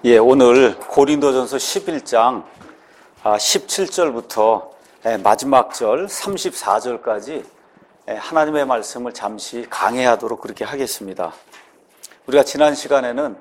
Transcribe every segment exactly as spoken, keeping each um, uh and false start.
예, 오늘 고린도전서 십일 장 십칠 절부터 마지막 절 삼십사 절까지 하나님의 말씀을 잠시 강해하도록 그렇게 하겠습니다. 우리가 지난 시간에는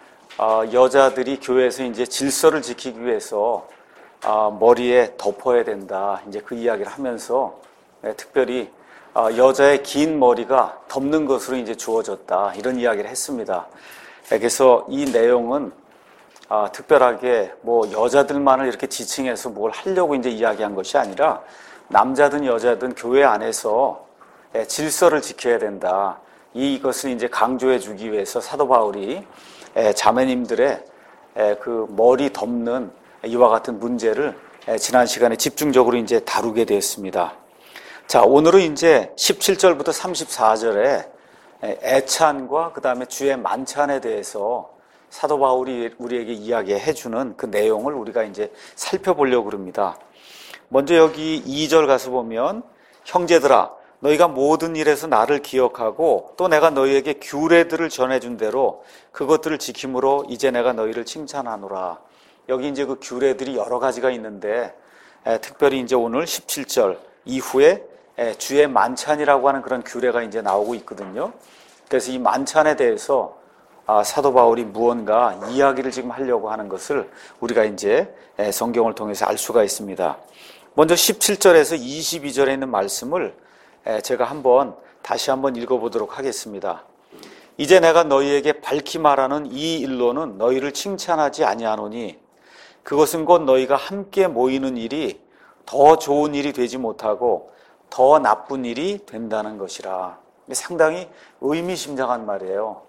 여자들이 교회에서 이제 질서를 지키기 위해서 머리에 덮어야 된다, 이제 그 이야기를 하면서 특별히 여자의 긴 머리가 덮는 것으로 이제 주어졌다, 이런 이야기를 했습니다. 그래서 이 내용은 아, 특별하게 뭐 여자들만을 이렇게 지칭해서 뭘 하려고 이제 이야기한 것이 아니라 남자든 여자든 교회 안에서 질서를 지켜야 된다, 이것을 이제 강조해 주기 위해서 사도 바울이 자매님들의 그 머리 덮는 이와 같은 문제를 지난 시간에 집중적으로 이제 다루게 되었습니다. 자, 오늘은 이제 십칠 절부터 삼십사 절에 애찬과 그 다음에 주의 만찬에 대해서 사도 바울이 우리에게 이야기해 주는 그 내용을 우리가 이제 살펴보려고 합니다. 먼저 여기 이 절 가서 보면, 형제들아 너희가 모든 일에서 나를 기억하고 또 내가 너희에게 규례들을 전해준 대로 그것들을 지킴으로 이제 내가 너희를 칭찬하노라. 여기 이제 그 규례들이 여러 가지가 있는데 에, 특별히 이제 오늘 십칠 절 이후에 에, 주의 만찬이라고 하는 그런 규례가 이제 나오고 있거든요. 그래서 이 만찬에 대해서 아, 사도 바울이 무언가 이야기를 지금 하려고 하는 것을 우리가 이제 성경을 통해서 알 수가 있습니다. 먼저 십칠 절에서 이십이 절에 있는 말씀을 제가 한번 다시 한번 읽어보도록 하겠습니다. 이제 내가 너희에게 밝히 말하는 이 일로는 너희를 칭찬하지 아니하노니 그것은 곧 너희가 함께 모이는 일이 더 좋은 일이 되지 못하고 더 나쁜 일이 된다는 것이라. 상당히 의미심장한 말이에요.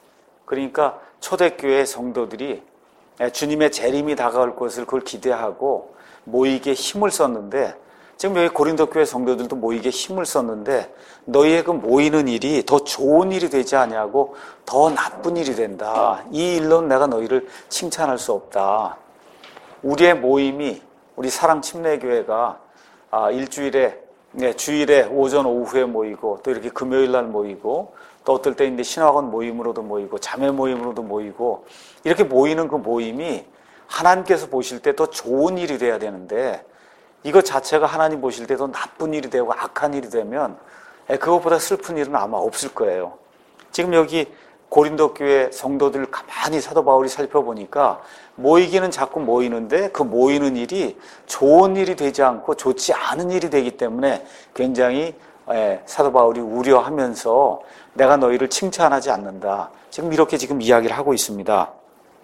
그러니까 초대교회 성도들이 주님의 재림이 다가올 것을 그걸 기대하고 모이기에 힘을 썼는데, 지금 여기 고린도 교회 성도들도 모이기에 힘을 썼는데 너희의 그 모이는 일이 더 좋은 일이 되지 아니하고 더 나쁜 일이 된다. 이 일로는 내가 너희를 칭찬할 수 없다. 우리의 모임이, 우리 사랑 침례교회가 일주일에 네, 주일에 오전 오후에 모이고 또 이렇게 금요일 날 모이고 또 어떨 때 이제 신학원 모임으로도 모이고 자매 모임으로도 모이고 이렇게 모이는 그 모임이 하나님께서 보실 때 더 좋은 일이 돼야 되는데, 이것 자체가 하나님 보실 때 더 나쁜 일이 되고 악한 일이 되면 그것보다 슬픈 일은 아마 없을 거예요. 지금 여기 고린도 교회 성도들을 가만히 사도 바울이 살펴보니까 모이기는 자꾸 모이는데 그 모이는 일이 좋은 일이 되지 않고 좋지 않은 일이 되기 때문에 굉장히 사도 바울이 우려하면서 내가 너희를 칭찬하지 않는다, 지금 이렇게 지금 이야기를 하고 있습니다.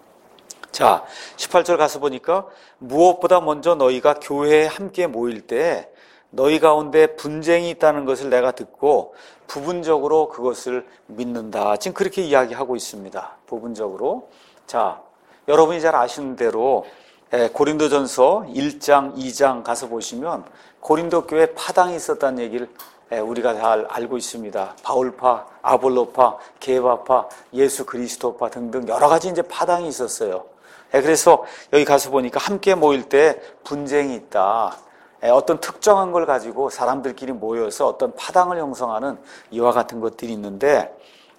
자, 십팔 절 가서 보니까 무엇보다 먼저 너희가 교회에 함께 모일 때 너희 가운데 분쟁이 있다는 것을 내가 듣고 부분적으로 그것을 믿는다, 지금 그렇게 이야기하고 있습니다. 부분적으로. 자, 여러분이 잘 아시는 대로 고린도전서 일 장, 이 장 가서 보시면 고린도 교회에 파당이 있었다는 얘기를 우리가 잘 알고 있습니다. 바울파, 아볼로파, 게바파, 예수 그리스도파 등등 여러 가지 이제 파당이 있었어요. 그래서 여기 가서 보니까 함께 모일 때 분쟁이 있다. 어떤 특정한 걸 가지고 사람들끼리 모여서 어떤 파당을 형성하는 이와 같은 것들이 있는데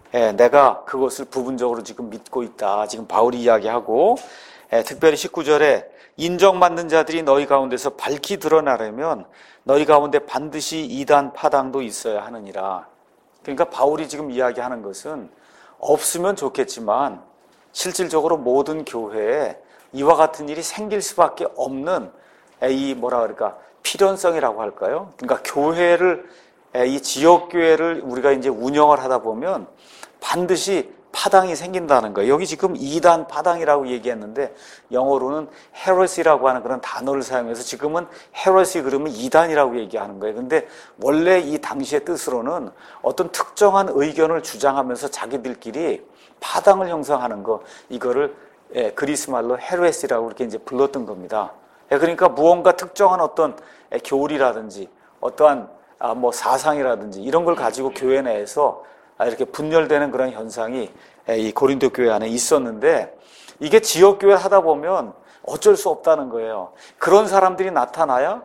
내가 그것을 부분적으로 지금 믿고 있다, 지금 바울이 이야기하고, 특별히 십구 절에 인정받는 자들이 너희 가운데서 밝히 드러나려면 너희 가운데 반드시 이단 파당도 있어야 하느니라. 그러니까 바울이 지금 이야기하는 것은 없으면 좋겠지만 실질적으로 모든 교회에 이와 같은 일이 생길 수밖에 없는 이 뭐라 그럴까, 필연성이라고 할까요? 그러니까 교회를, 이 지역교회를 우리가 이제 운영을 하다 보면 반드시 파당이 생긴다는 거예요. 여기 지금 이단 파당이라고 얘기했는데 영어로는 헤레시라고 하는 그런 단어를 사용해서 지금은 헤레시 그러면 이단이라고 얘기하는 거예요. 근데 원래 이 당시의 뜻으로는 어떤 특정한 의견을 주장하면서 자기들끼리 파당을 형성하는 거, 이거를 그리스 말로 헤레시라고 이렇게 이제 불렀던 겁니다. 그러니까 무언가 특정한 어떤 교리라든지 어떠한 뭐 사상이라든지 이런 걸 가지고 교회 내에서 이렇게 분열되는 그런 현상이 이 고린도 교회 안에 있었는데, 이게 지역교회 하다 보면 어쩔 수 없다는 거예요. 그런 사람들이 나타나야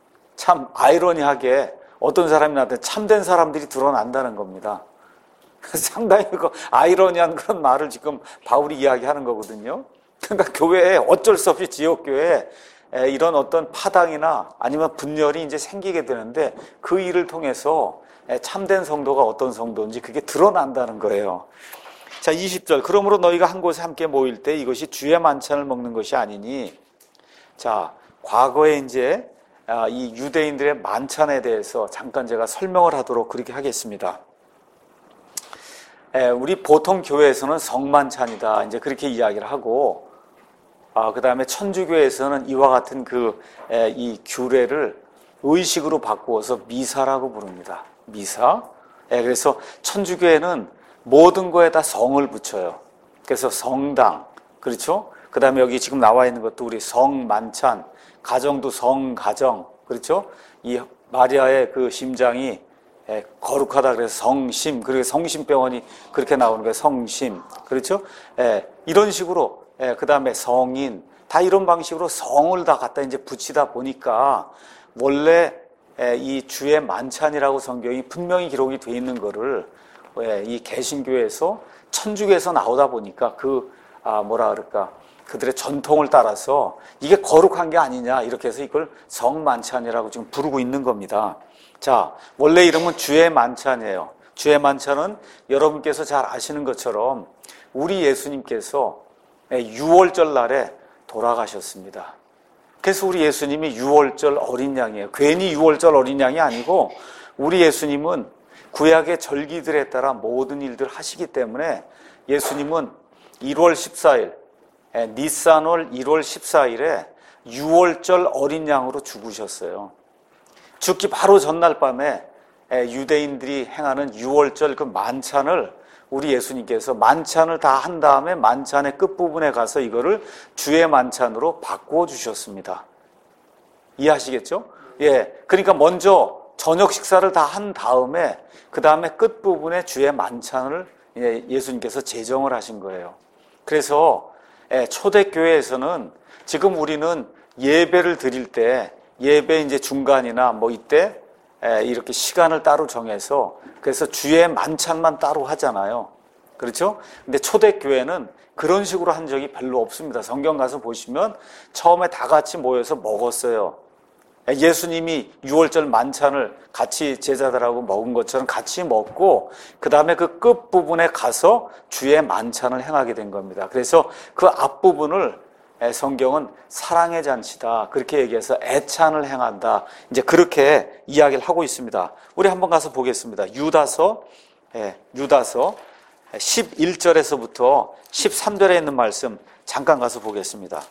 참 아이러니하게 어떤 사람이 나타나 참된 사람들이 드러난다는 겁니다. 상당히 그 아이러니한 그런 말을 지금 바울이 이야기하는 거거든요. 그러니까 교회에 어쩔 수 없이 지역교회에 이런 어떤 파당이나 아니면 분열이 이제 생기게 되는데 그 일을 통해서 참된 성도가 어떤 성도인지 그게 드러난다는 거예요. 자, 이십 절. 그러므로 너희가 한 곳에 함께 모일 때 이것이 주의 만찬을 먹는 것이 아니니. 자, 과거에 이제 이 유대인들의 만찬에 대해서 잠깐 제가 설명을 하도록 그렇게 하겠습니다. 우리 보통 교회에서는 성만찬이다 이제 그렇게 이야기를 하고, 아, 그 다음에 천주교에서는 이와 같은 그 이 규례를 의식으로 바꾸어서 미사라고 부릅니다. 미사. 그래서 천주교에는 모든 거에다 성을 붙여요. 그래서 성당, 그렇죠? 그 다음에 여기 지금 나와 있는 것도 우리 성만찬, 가정도 성가정, 그렇죠? 이 마리아의 그 심장이 거룩하다 그래서 성심, 그리고 성심병원이 그렇게 나오는 거예요. 성심, 그렇죠? 이런 식으로, 그 다음에 성인, 다 이런 방식으로 성을 다 갖다 이제 붙이다 보니까 원래 이 주의 만찬이라고 성경이 분명히 기록이 되어 있는 거를 이 개신교에서 천주교에서 나오다 보니까 그 아 뭐라 그럴까 그들의 전통을 따라서 이게 거룩한 게 아니냐 이렇게 해서 이걸 성만찬이라고 지금 부르고 있는 겁니다. 자, 원래 이름은 주의 만찬이에요. 주의 만찬은 여러분께서 잘 아시는 것처럼 우리 예수님께서 유월절 날에 돌아가셨습니다. 그래서 우리 예수님이 유월절 어린 양이에요. 괜히 유월절 어린 양이 아니고 우리 예수님은 구약의 절기들에 따라 모든 일들을 하시기 때문에 예수님은 일월 십사일, 니산월 일월 십사일에 유월절 어린 양으로 죽으셨어요. 죽기 바로 전날 밤에 유대인들이 행하는 유월절 그 만찬을 우리 예수님께서 만찬을 다 한 다음에 만찬의 끝부분에 가서 이거를 주의 만찬으로 바꾸어 주셨습니다. 이해하시겠죠? 예. 그러니까 먼저 저녁 식사를 다 한 다음에 그 다음에 끝부분에 주의 만찬을 예수님께서 제정을 하신 거예요. 그래서 초대교회에서는 지금 우리는 예배를 드릴 때 예배 이제 중간이나 뭐 이때 이렇게 시간을 따로 정해서 그래서 주의 만찬만 따로 하잖아요. 그렇죠? 근데 초대교회는 그런 식으로 한 적이 별로 없습니다. 성경 가서 보시면 처음에 다 같이 모여서 먹었어요. 예수님이 유월절 만찬을 같이 제자들하고 먹은 것처럼 같이 먹고 그 다음에 그 끝부분에 가서 주의 만찬을 행하게 된 겁니다. 그래서 그 앞부분을 성경은 사랑의 잔치다 그렇게 얘기해서 애찬을 행한다 이제 그렇게 이야기를 하고 있습니다. 우리 한번 가서 보겠습니다. 유다서 예, 유다서 십일 절에서부터 십삼 절에 있는 말씀 잠깐 가서 보겠습니다.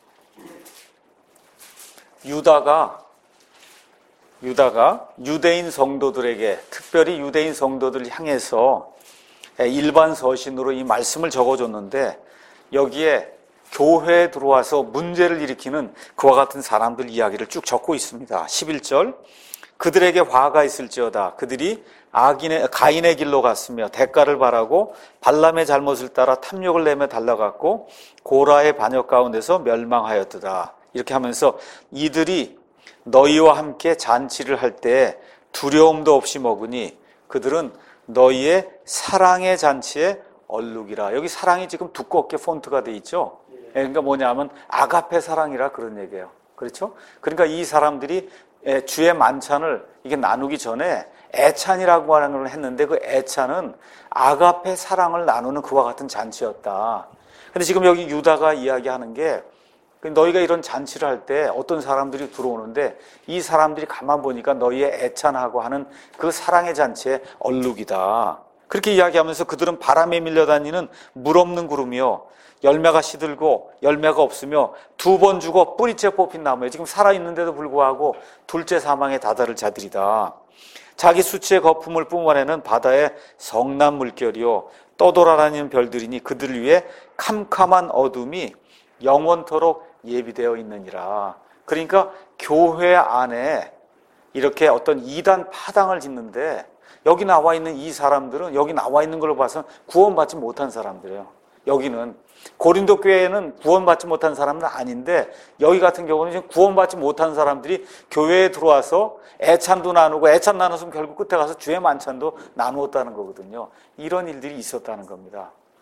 유다가 유다가 유대인 성도들에게 특별히 유대인 성도들을 향해서 일반 서신으로 이 말씀을 적어줬는데 여기에 교회에 들어와서 문제를 일으키는 그와 같은 사람들 이야기를 쭉 적고 있습니다. 십일 절 그들에게 화가 있을지어다. 그들이 악인의, 가인의 길로 갔으며 대가를 바라고 발람의 잘못을 따라 탐욕을 내며 달려갔고 고라의 반역 가운데서 멸망하였도다. 이렇게 하면서 이들이 너희와 함께 잔치를 할 때 두려움도 없이 먹으니 그들은 너희의 사랑의 잔치에 얼룩이라. 여기 사랑이 지금 두껍게 폰트가 돼 있죠. 그러니까 뭐냐면 아가페 사랑이라 그런 얘기예요. 그렇죠? 그러니까 이 사람들이 주의 만찬을 이게 나누기 전에 애찬이라고 하는 걸 했는데 그 애찬은 아가페 사랑을 나누는 그와 같은 잔치였다. 근데 지금 여기 유다가 이야기하는 게 너희가 이런 잔치를 할 때 어떤 사람들이 들어오는데 이 사람들이 가만 보니까 너희의 애찬하고 하는 그 사랑의 잔치의 얼룩이다. 그렇게 이야기하면서 그들은 바람에 밀려다니는 물 없는 구름이요 열매가 시들고 열매가 없으며 두 번 죽어 뿌리째 뽑힌 나무에 지금 살아있는데도 불구하고 둘째 사망에 다다를 자들이다. 자기 수치의 거품을 뿜어내는 바다의 성난 물결이요 떠돌아다니는 별들이니 그들을 위해 캄캄한 어둠이 영원토록 예비되어 있느니라. 그러니까 교회 안에 이렇게 어떤 이단 파당을 짓는데 여기 나와 있는 이 사람들은 여기 나와 있는 걸로 봐서 구원받지 못한 사람들이에요. 여기는 고린도 교회에는 구원받지 못한 사람은 아닌데 여기 같은 경우는 지금 구원받지 못한 사람들이 교회에 들어와서 애찬도 나누고 애찬 나눴으면 결국 끝에 가서 주의 만찬도 나누었다는 거거든요. 이런 일들이 있었다는 겁니다.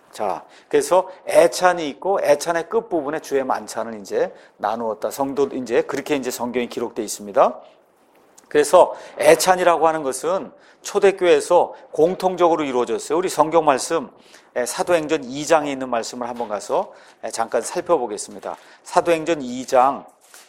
자, 그래서 애찬이 있고 애찬의 끝부분에 주의 만찬을 이제 나누었다. 성도 이제 그렇게 이제 성경이 기록되어 있습니다. 그래서 애찬이라고 하는 것은 초대교회에서 공통적으로 이루어졌어요. 우리 성경 말씀 사도행전 이 장에 있는 말씀을 한번 가서 잠깐 살펴보겠습니다. 사도행전 이 장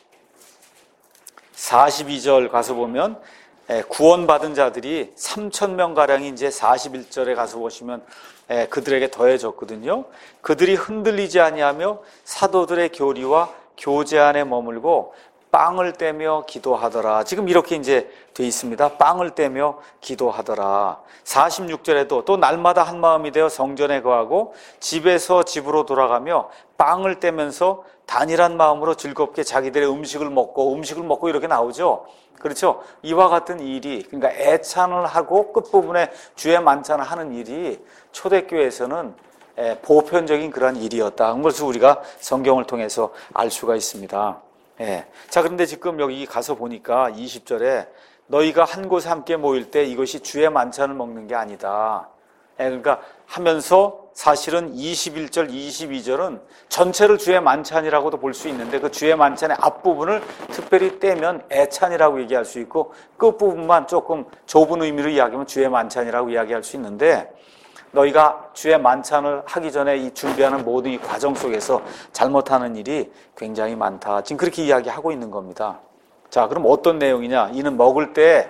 사십이 절 가서 보면 구원받은 자들이 삼천 명가량이 이제 사십일 절에 가서 보시면 그들에게 더해졌거든요. 그들이 흔들리지 아니하며 사도들의 교리와 교제 안에 머물고 빵을 떼며 기도하더라. 지금 이렇게 이제 돼 있습니다. 빵을 떼며 기도하더라. 사십육 절에도 또 날마다 한 마음이 되어 성전에 거하고 집에서 집으로 돌아가며 빵을 떼면서 단일한 마음으로 즐겁게 자기들의 음식을 먹고 음식을 먹고 이렇게 나오죠. 그렇죠? 이와 같은 일이, 그러니까 애찬을 하고 끝부분에 주의 만찬을 하는 일이 초대교회에서는 보편적인 그런 일이었다. 그것을 우리가 성경을 통해서 알 수가 있습니다. 예. 자, 그런데 지금 여기 가서 보니까 이십 절에 너희가 한 곳에 함께 모일 때 이것이 주의 만찬을 먹는 게 아니다. 예, 그러니까 하면서 사실은 이십일 절, 이십이 절은 전체를 주의 만찬이라고도 볼 수 있는데 그 주의 만찬의 앞부분을 특별히 떼면 애찬이라고 얘기할 수 있고 끝부분만 조금 좁은 의미로 이야기하면 주의 만찬이라고 이야기할 수 있는데 너희가 주의 만찬을 하기 전에 이 준비하는 모든 이 과정 속에서 잘못하는 일이 굉장히 많다. 지금 그렇게 이야기하고 있는 겁니다. 자, 그럼 어떤 내용이냐? 이는 먹을 때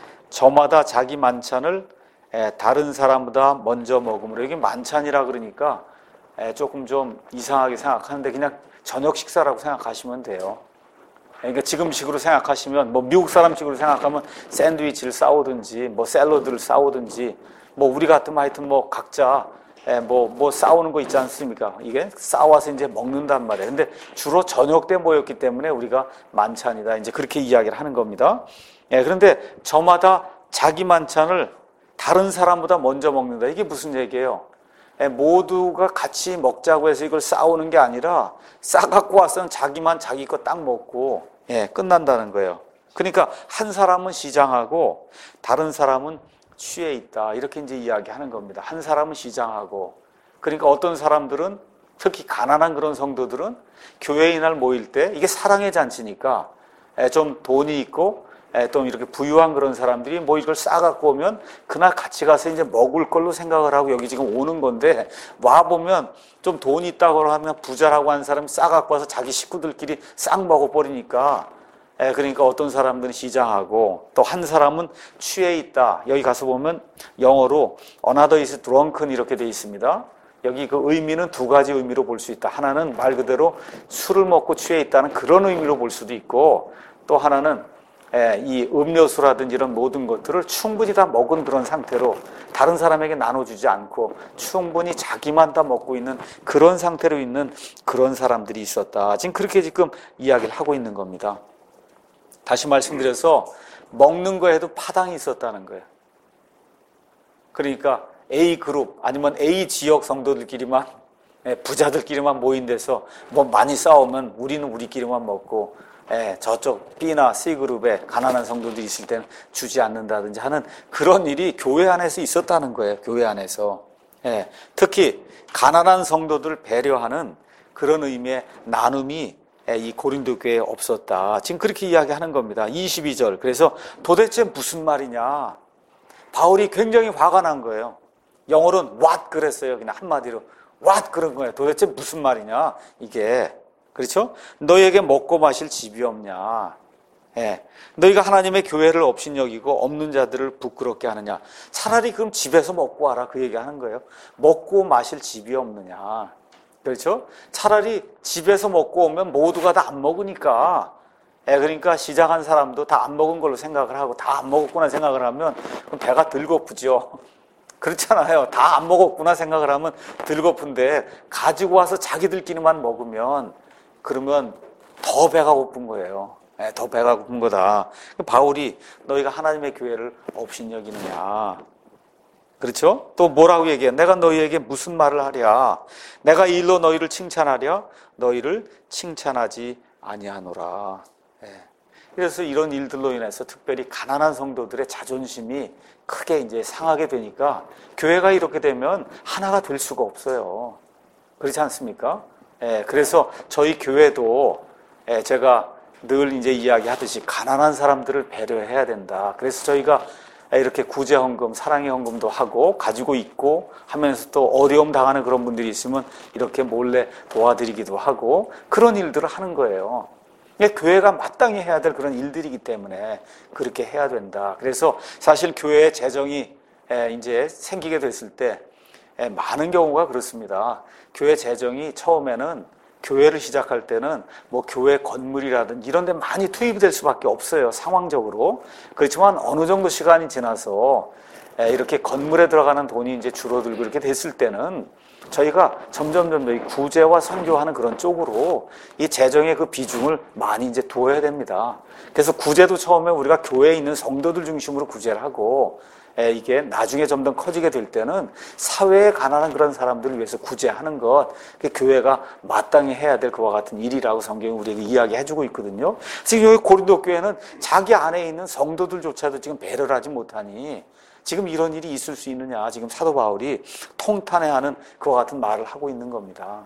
저마다 자기 만찬을 다른 사람보다 먼저 먹음으로. 이게 만찬이라 그러니까 조금 좀 이상하게 생각하는데 그냥 저녁 식사라고 생각하시면 돼요. 그러니까 지금식으로 생각하시면 뭐 미국 사람식으로 생각하면 샌드위치를 싸우든지 뭐 샐러드를 싸우든지 뭐 우리 같으면 하여튼 뭐 각자 뭐, 뭐 싸우는 거 있지 않습니까? 이게 싸워서 이제 먹는단 말이에요. 근데 주로 저녁 때 모였기 때문에 우리가 만찬이다. 이제 그렇게 이야기를 하는 겁니다. 예, 그런데 저마다 자기 만찬을 다른 사람보다 먼저 먹는다. 이게 무슨 얘기예요? 예, 모두가 같이 먹자고 해서 이걸 싸우는 게 아니라 싸갖고 와서는 자기만 자기 거 딱 먹고 예, 끝난다는 거예요. 그러니까 한 사람은 시장하고 다른 사람은 취해 있다. 이렇게 이제 이야기하는 겁니다. 한 사람은 시장하고. 그러니까 어떤 사람들은 특히 가난한 그런 성도들은 교회에 날 모일 때 이게 사랑의 잔치니까 좀 돈이 있고 또 이렇게 부유한 그런 사람들이 뭐 이걸 싸갖고 오면 그날 같이 가서 이제 먹을 걸로 생각을 하고 여기 지금 오는 건데 와보면 좀 돈이 있다고 하면 부자라고 하는 사람이 싸갖고 와서 자기 식구들끼리 싹 먹어버리니까 그러니까 어떤 사람들은 시장하고 또 한 사람은 취해 있다. 여기 가서 보면 영어로 another is drunken 이렇게 돼 있습니다. 여기 그 의미는 두 가지 의미로 볼 수 있다. 하나는 말 그대로 술을 먹고 취해 있다는 그런 의미로 볼 수도 있고 또 하나는 이 음료수라든지 이런 모든 것들을 충분히 다 먹은 그런 상태로 다른 사람에게 나눠주지 않고 충분히 자기만 다 먹고 있는 그런 상태로 있는 그런 사람들이 있었다. 지금 그렇게 지금 이야기를 하고 있는 겁니다. 다시 말씀드려서 먹는 거에도 파당이 있었다는 거예요. 그러니까 A그룹 아니면 A 지역 성도들끼리만 부자들끼리만 모인 데서 뭐 많이 싸우면 우리는 우리끼리만 먹고 저쪽 B나 C그룹에 가난한 성도들이 있을 때는 주지 않는다든지 하는 그런 일이 교회 안에서 있었다는 거예요. 교회 안에서. 특히 가난한 성도들을 배려하는 그런 의미의 나눔이 이 고린도 교회에 없었다. 지금 그렇게 이야기하는 겁니다. 이십이 절. 그래서 도대체 무슨 말이냐? 바울이 굉장히 화가 난 거예요. 영어로는 what 그랬어요. 그냥 한마디로 what 그런 거예요. 도대체 무슨 말이냐? 이게 그렇죠? 너희에게 먹고 마실 집이 없냐? 예. 너희가 하나님의 교회를 업신여기고 없는 자들을 부끄럽게 하느냐? 차라리 그럼 집에서 먹고 와라. 그 얘기하는 거예요. 먹고 마실 집이 없느냐? 그렇죠? 차라리 집에서 먹고 오면 모두가 다 안 먹으니까 예, 그러니까 시장한 사람도 다 안 먹은 걸로 생각을 하고 다 안 먹었구나 생각을 하면 그럼 배가 덜 고프죠. 그렇잖아요. 다 안 먹었구나 생각을 하면 덜 고픈데 가지고 와서 자기들끼리만 먹으면 그러면 더 배가 고픈 거예요. 예, 더 배가 고픈 거다. 바울이 너희가 하나님의 교회를 업신여기느냐. 그렇죠? 또 뭐라고 얘기해? 내가 너희에게 무슨 말을 하랴? 내가 이 일로 너희를 칭찬하랴? 너희를 칭찬하지 아니하노라. 예. 그래서 이런 일들로 인해서 특별히 가난한 성도들의 자존심이 크게 이제 상하게 되니까 교회가 이렇게 되면 하나가 될 수가 없어요. 그렇지 않습니까? 예, 그래서 저희 교회도 예, 제가 늘 이제 이야기하듯이 가난한 사람들을 배려해야 된다. 그래서 저희가 이렇게 구제 헌금, 사랑의 헌금도 하고 가지고 있고 하면서 또 어려움 당하는 그런 분들이 있으면 이렇게 몰래 도와드리기도 하고 그런 일들을 하는 거예요. 교회가 마땅히 해야 될 그런 일들이기 때문에 그렇게 해야 된다. 그래서 사실 교회의 재정이 이제 생기게 됐을 때 많은 경우가 그렇습니다. 교회 재정이 처음에는 교회를 시작할 때는 뭐 교회 건물이라든지 이런 데 많이 투입이 될 수밖에 없어요. 상황적으로. 그렇지만 어느 정도 시간이 지나서 이렇게 건물에 들어가는 돈이 이제 줄어들고 이렇게 됐을 때는 저희가 점점 점점 구제와 선교하는 그런 쪽으로 이 재정의 그 비중을 많이 이제 두어야 됩니다. 그래서 구제도 처음에 우리가 교회에 있는 성도들 중심으로 구제를 하고 이게 나중에 점점 커지게 될 때는 사회에 가난한 그런 사람들을 위해서 구제하는 것, 교회가 마땅히 해야 될 그와 같은 일이라고 성경이 우리에게 이야기해주고 있거든요. 지금 여기 고린도 교회는 자기 안에 있는 성도들조차도 지금 배려를 하지 못하니 지금 이런 일이 있을 수 있느냐, 지금 사도 바울이 통탄해하는 그와 같은 말을 하고 있는 겁니다.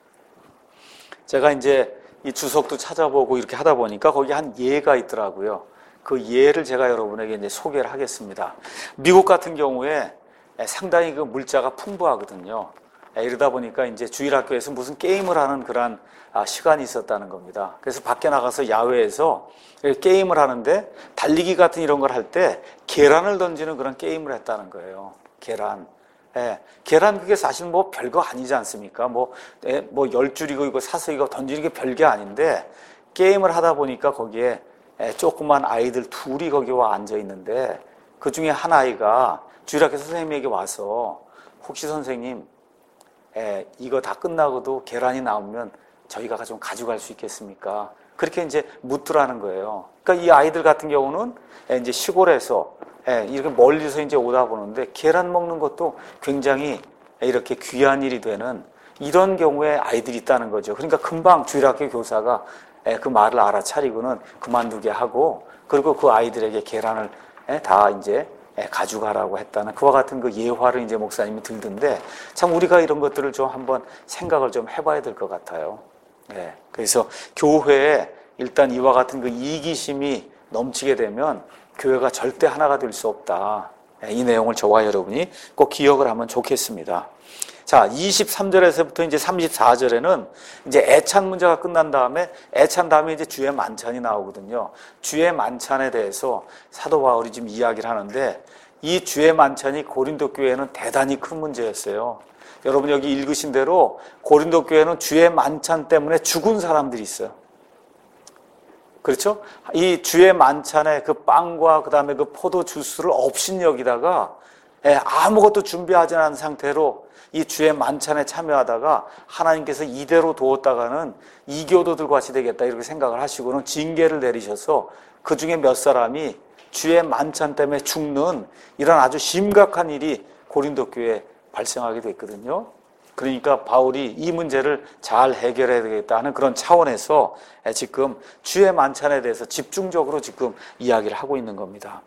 제가 이제 이 주석도 찾아보고 이렇게 하다 보니까 거기 한 예가 있더라고요. 그 예를 제가 여러분에게 이제 소개를 하겠습니다. 미국 같은 경우에 상당히 그 물자가 풍부하거든요. 이러다 보니까 이제 주일학교에서 무슨 게임을 하는 그런 시간이 있었다는 겁니다. 그래서 밖에 나가서 야외에서 게임을 하는데 달리기 같은 이런 걸 할 때 계란을 던지는 그런 게임을 했다는 거예요. 계란. 예, 계란 그게 사실 뭐 별거 아니지 않습니까? 뭐, 예, 뭐 열 줄이고 이거 사서 이거 던지는 게 별게 아닌데 게임을 하다 보니까 거기에 예, 조그만 아이들 둘이 거기 와 앉아 있는데 그 중에 한 아이가 주일학교 선생님에게 와서 혹시 선생님 예, 이거 다 끝나고도 계란이 나오면 저희가 좀 가져갈 수 있겠습니까? 그렇게 이제 묻더라는 거예요. 그러니까 이 아이들 같은 경우는 예, 이제 시골에서 예, 이렇게 멀리서 이제 오다 보는데 계란 먹는 것도 굉장히 이렇게 귀한 일이 되는 이런 경우에 아이들이 있다는 거죠. 그러니까 금방 주일학교 교사가 그 말을 알아차리고는 그만두게 하고 그리고 그 아이들에게 계란을 다 이제 가져가라고 했다는 그와 같은 그 예화를 이제 목사님이 들던데 참 우리가 이런 것들을 좀 한번 생각을 좀 해봐야 될 것 같아요. 네. 그래서 교회에 일단 이와 같은 그 이기심이 넘치게 되면 교회가 절대 하나가 될 수 없다. 이 내용을 저와 여러분이 꼭 기억을 하면 좋겠습니다. 자, 이십삼 절에서부터 이제 삼십사 절에는 이제 애찬 문제가 끝난 다음에 애찬 다음에 이제 주의 만찬이 나오거든요. 주의 만찬에 대해서 사도 바울이 지금 이야기를 하는데 이 주의 만찬이 고린도 교회는 대단히 큰 문제였어요. 여러분 여기 읽으신 대로 고린도 교회는 주의 만찬 때문에 죽은 사람들이 있어요. 그렇죠? 이 주의 만찬에 그 빵과 그 다음에 그 포도 주스를 업신여기다가 아무것도 준비하지 않은 상태로 이 주의 만찬에 참여하다가 하나님께서 이대로 두었다가는 이교도들 같이 되겠다 이렇게 생각을 하시고는 징계를 내리셔서 그 중에 몇 사람이 주의 만찬 때문에 죽는 이런 아주 심각한 일이 고린도 교회에 발생하게 됐거든요. 그러니까 바울이 이 문제를 잘 해결해야 되겠다는 그런 차원에서 지금 주의 만찬에 대해서 집중적으로 지금 이야기를 하고 있는 겁니다.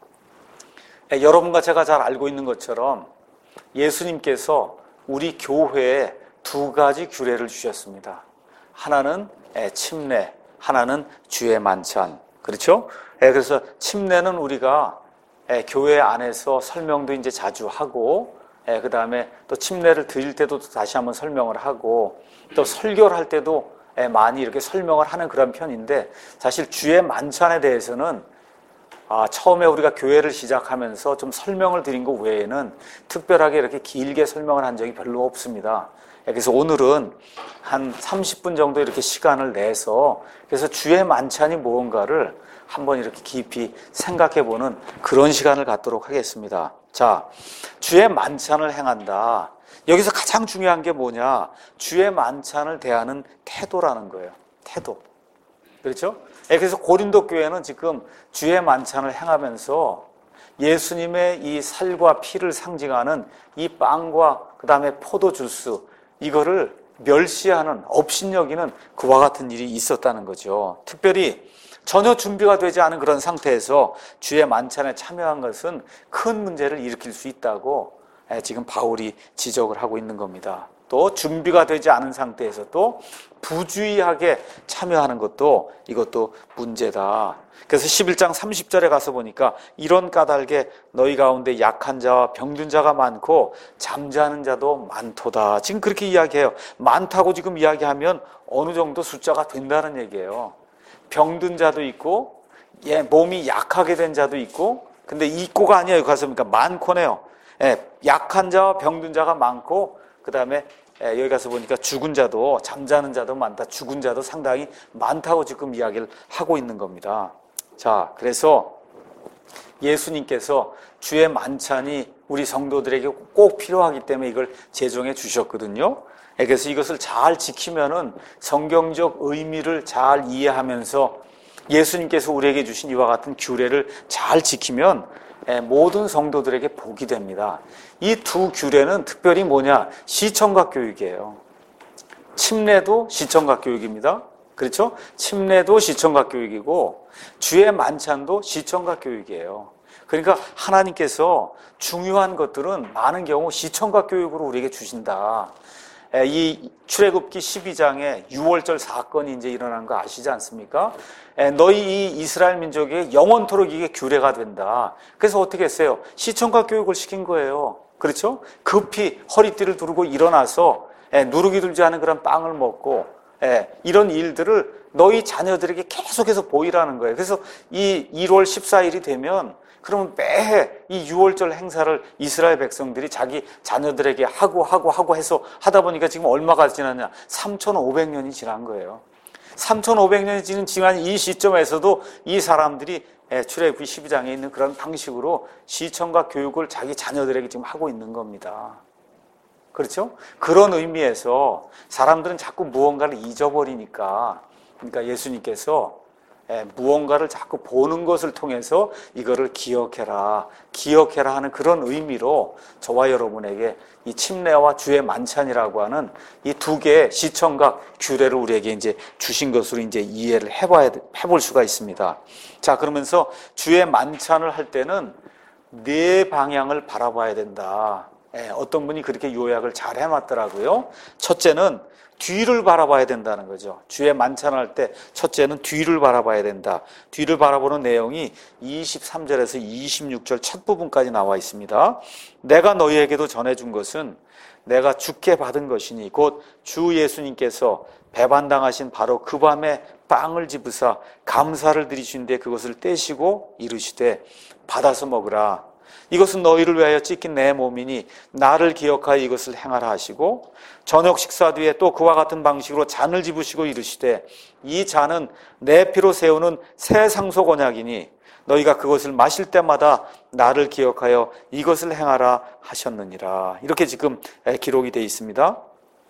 여러분과 제가 잘 알고 있는 것처럼 예수님께서 우리 교회에 두 가지 규례를 주셨습니다. 하나는 침례, 하나는 주의 만찬. 그렇죠? 그래서 침례는 우리가 교회 안에서 설명도 이제 자주 하고 그 다음에 또 침례를 드릴 때도 다시 한번 설명을 하고 또 설교를 할 때도 많이 이렇게 설명을 하는 그런 편인데 사실 주의 만찬에 대해서는 아, 처음에 우리가 교회를 시작하면서 좀 설명을 드린 것 외에는 특별하게 이렇게 길게 설명을 한 적이 별로 없습니다. 그래서 오늘은 한 삼십 분 정도 이렇게 시간을 내서 그래서 주의 만찬이 무언가를 한번 이렇게 깊이 생각해보는 그런 시간을 갖도록 하겠습니다. 자, 주의 만찬을 행한다. 여기서 가장 중요한 게 뭐냐? 주의 만찬을 대하는 태도라는 거예요. 태도. 그렇죠? 그래서 고린도 교회는 지금 주의 만찬을 행하면서 예수님의 이 살과 피를 상징하는 이 빵과 그 다음에 포도 주스 이거를 멸시하는 업신여기는 그와 같은 일이 있었다는 거죠. 특별히 전혀 준비가 되지 않은 그런 상태에서 주의 만찬에 참여한 것은 큰 문제를 일으킬 수 있다고 지금 바울이 지적을 하고 있는 겁니다. 또 준비가 되지 않은 상태에서 또 부주의하게 참여하는 것도 이것도 문제다. 그래서 십일 장 삼십 절에 가서 보니까 이런 까닭에 너희 가운데 약한 자와 병든 자가 많고 잠자는 자도 많도다. 지금 그렇게 이야기해요. 많다고 지금 이야기하면 어느 정도 숫자가 된다는 얘기예요. 병든 자도 있고 예, 몸이 약하게 된 자도 있고, 근데 있고가 아니에요. 가서 보니까 많고네요. 예, 약한 자와 병든 자가 많고, 그 다음에 여기 가서 보니까 죽은 자도, 잠자는 자도 많다. 죽은 자도 상당히 많다고 지금 이야기를 하고 있는 겁니다. 자, 그래서 예수님께서 주의 만찬이 우리 성도들에게 꼭 필요하기 때문에 이걸 제정해 주셨거든요. 그래서 이것을 잘 지키면은 성경적 의미를 잘 이해하면서 예수님께서 우리에게 주신 이와 같은 규례를 잘 지키면 모든 성도들에게 복이 됩니다. 이 두 규례는 특별히 뭐냐? 시청각 교육이에요. 침례도 시청각 교육입니다. 그렇죠? 침례도 시청각 교육이고 주의 만찬도 시청각 교육이에요. 그러니까 하나님께서 중요한 것들은 많은 경우 시청각 교육으로 우리에게 주신다. 이 출애굽기 십이 장에 유월절 사건이 이제 일어난 거 아시지 않습니까? 너희 이 이스라엘 민족의 영원토록 이게 규례가 된다. 그래서 어떻게 했어요? 시청각 교육을 시킨 거예요. 그렇죠? 급히 허리띠를 두르고 일어나서 누르기 들지 않은 그런 빵을 먹고 이런 일들을 너희 자녀들에게 계속해서 보이라는 거예요. 그래서 이 일월 십사일이 되면 그러면 매해 이 유월절 행사를 이스라엘 백성들이 자기 자녀들에게 하고 하고 하고 해서 하다 보니까 지금 얼마가 지났냐? 삼천오백 년이 지난 거예요. 삼천오백 년이 지난 이 시점에서도 이 사람들이 출애굽기 십이 장에 있는 그런 방식으로 시청각 교육을 자기 자녀들에게 지금 하고 있는 겁니다. 그렇죠? 그런 의미에서 사람들은 자꾸 무언가를 잊어버리니까, 그러니까 예수님께서 무언가를 자꾸 보는 것을 통해서 이거를 기억해라, 기억해라 하는 그런 의미로 저와 여러분에게 이 침례와 주의 만찬이라고 하는 이 두 개의 시청각 규례를 우리에게 이제 주신 것으로 이제 이해를 해봐야, 해볼 수가 있습니다. 자, 그러면서 주의 만찬을 할 때는 네 방향을 바라봐야 된다. 예, 어떤 분이 그렇게 요약을 잘 해놨더라고요. 첫째는 뒤를 바라봐야 된다는 거죠. 주의 만찬을 할 때 첫째는 뒤를 바라봐야 된다. 뒤를 바라보는 내용이 이십삼 절에서 이십육 절 첫 부분까지 나와 있습니다. 내가 너희에게도 전해준 것은 내가 주께 받은 것이니 곧 주 예수님께서 배반당하신 바로 그 밤에 빵을 집으사 감사를 드리신데 그것을 떼시고 이르시되 받아서 먹으라. 이것은 너희를 위하여 찢긴 내 몸이니 나를 기억하여 이것을 행하라 하시고 저녁 식사 뒤에 또 그와 같은 방식으로 잔을 집으시고 이르시되 이 잔은 내 피로 세우는 새 상속 언약이니 너희가 그것을 마실 때마다 나를 기억하여 이것을 행하라 하셨느니라. 이렇게 지금 기록이 되어 있습니다.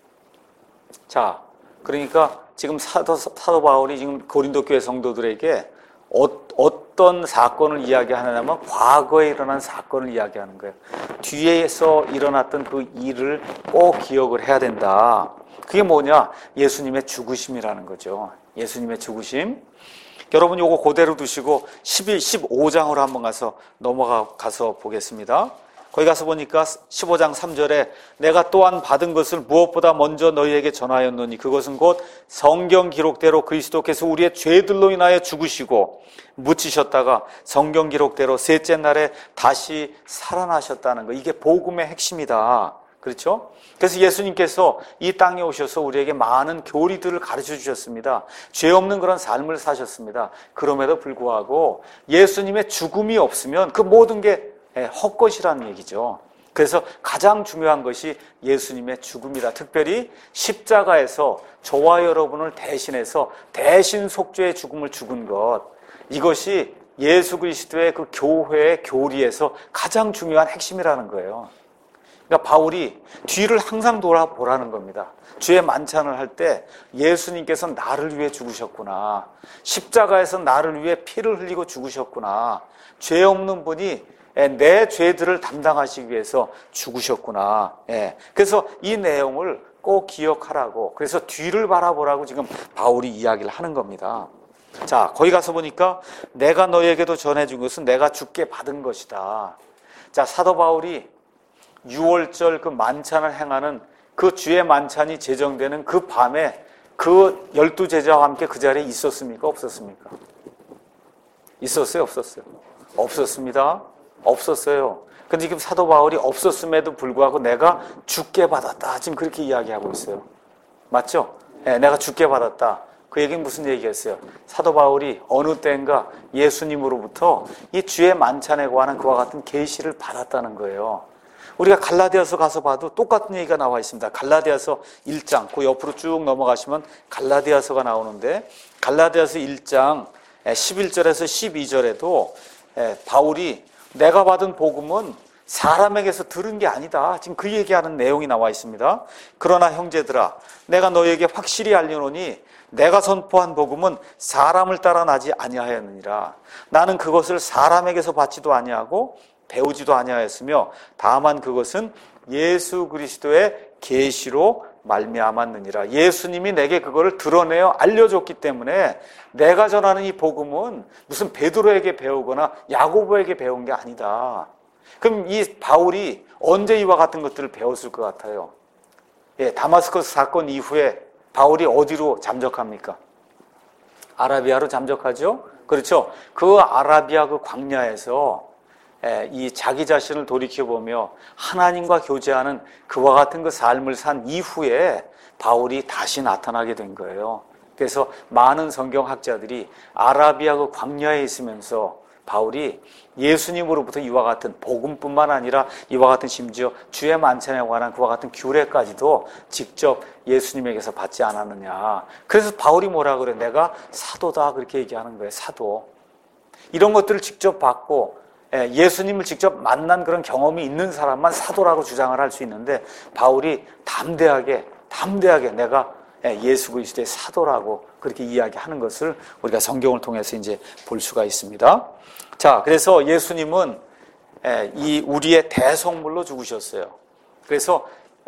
자, 그러니까 지금 사도, 사도 바울이 지금 고린도 교회 성도들에게 어, 어떤 사건을 이야기하느냐면 과거에 일어난 사건을 이야기하는 거예요. 뒤에서 일어났던 그 일을 꼭 기억을 해야 된다. 그게 뭐냐? 예수님의 죽으심이라는 거죠. 예수님의 죽으심. 여러분 요거 그대로 두시고 십일, 십오 장으로 한번 가서 넘어가 가서 보겠습니다. 거기 가서 보니까 십오 장 삼 절에 내가 또한 받은 것을 무엇보다 먼저 너희에게 전하였노니 그것은 곧 성경 기록대로 그리스도께서 우리의 죄들로 인하여 죽으시고 묻히셨다가 성경 기록대로 셋째 날에 다시 살아나셨다는 거. 이게 복음의 핵심이다. 그렇죠? 그래서 예수님께서 이 땅에 오셔서 우리에게 많은 교리들을 가르쳐 주셨습니다. 죄 없는 그런 삶을 사셨습니다. 그럼에도 불구하고 예수님의 죽음이 없으면 그 모든 게 헛것이라는 얘기죠. 그래서 가장 중요한 것이 예수님의 죽음이다. 특별히 십자가에서 저와 여러분을 대신해서 대신 속죄의 죽음을 죽은 것, 이것이 예수 그리스도의 그 교회의 교리에서 가장 중요한 핵심이라는 거예요. 그러니까 바울이 뒤를 항상 돌아보라는 겁니다. 주의 만찬을 할 때 예수님께서 나를 위해 죽으셨구나. 십자가에서 나를 위해 피를 흘리고 죽으셨구나. 죄 없는 분이 내 죄들을 담당하시기 위해서 죽으셨구나. 예. 그래서 이 내용을 꼭 기억하라고, 그래서 뒤를 바라보라고 지금 바울이 이야기를 하는 겁니다. 자, 거기 가서 보니까 내가 너에게도 전해준 것은 내가 주께 받은 것이다. 자, 사도 바울이 유월절 그 만찬을 행하는 그 주의 만찬이 제정되는 그 밤에 그 열두 제자와 함께 그 자리에 있었습니까? 없었습니까? 있었어요? 없었어요? 없었습니다. 없었어요. 근데 지금 사도 바울이 없었음에도 불구하고 내가 주께 받았다. 지금 그렇게 이야기하고 있어요. 맞죠? 네, 내가 주께 받았다. 그 얘기는 무슨 얘기겠어요? 사도 바울이 어느 때인가 예수님으로부터 이 주의 만찬에 관한 그와 같은 계시를 받았다는 거예요. 우리가 갈라디아서 가서 봐도 똑같은 얘기가 나와 있습니다. 갈라디아서 일 장, 그 옆으로 쭉 넘어가시면 갈라디아서가 나오는데 갈라디아서 일 장 십일 절에서 십이 절에도 바울이 내가 받은 복음은 사람에게서 들은 게 아니다. 지금 그 얘기하는 내용이 나와 있습니다. 그러나 형제들아, 내가 너에게 확실히 알려노니 내가 선포한 복음은 사람을 따라 나지 아니하였느니라. 나는 그것을 사람에게서 받지도 아니하고 배우지도 아니하였으며 다만 그것은 예수 그리스도의 계시로 말미암았느니라. 예수님이 내게 그거를 드러내어 알려줬기 때문에 내가 전하는 이 복음은 무슨 베드로에게 배우거나 야고보에게 배운 게 아니다. 그럼 이 바울이 언제 이와 같은 것들을 배웠을 것 같아요? 예, 다마스커스 사건 이후에 바울이 어디로 잠적합니까? 아라비아로 잠적하죠? 그렇죠? 그 아라비아 그 광야에서 이 자기 자신을 돌이켜보며 하나님과 교제하는 그와 같은 그 삶을 산 이후에 바울이 다시 나타나게 된 거예요. 그래서 많은 성경학자들이 아라비아 그 광야에 있으면서 바울이 예수님으로부터 이와 같은 복음뿐만 아니라 이와 같은 심지어 주의 만찬에 관한 그와 같은 규례까지도 직접 예수님에게서 받지 않았느냐. 그래서 바울이 뭐라 그래? 내가 사도다 그렇게 얘기하는 거예요. 사도. 이런 것들을 직접 받고 예수님을 직접 만난 그런 경험이 있는 사람만 사도라고 주장을 할 수 있는데 바울이 담대하게 담대하게 내가 예수 그리스도의 사도라고 그렇게 이야기하는 것을 우리가 성경을 통해서 이제 볼 수가 있습니다. 자, 그래서 예수님은 이 우리의 대속물로 죽으셨어요. 그래서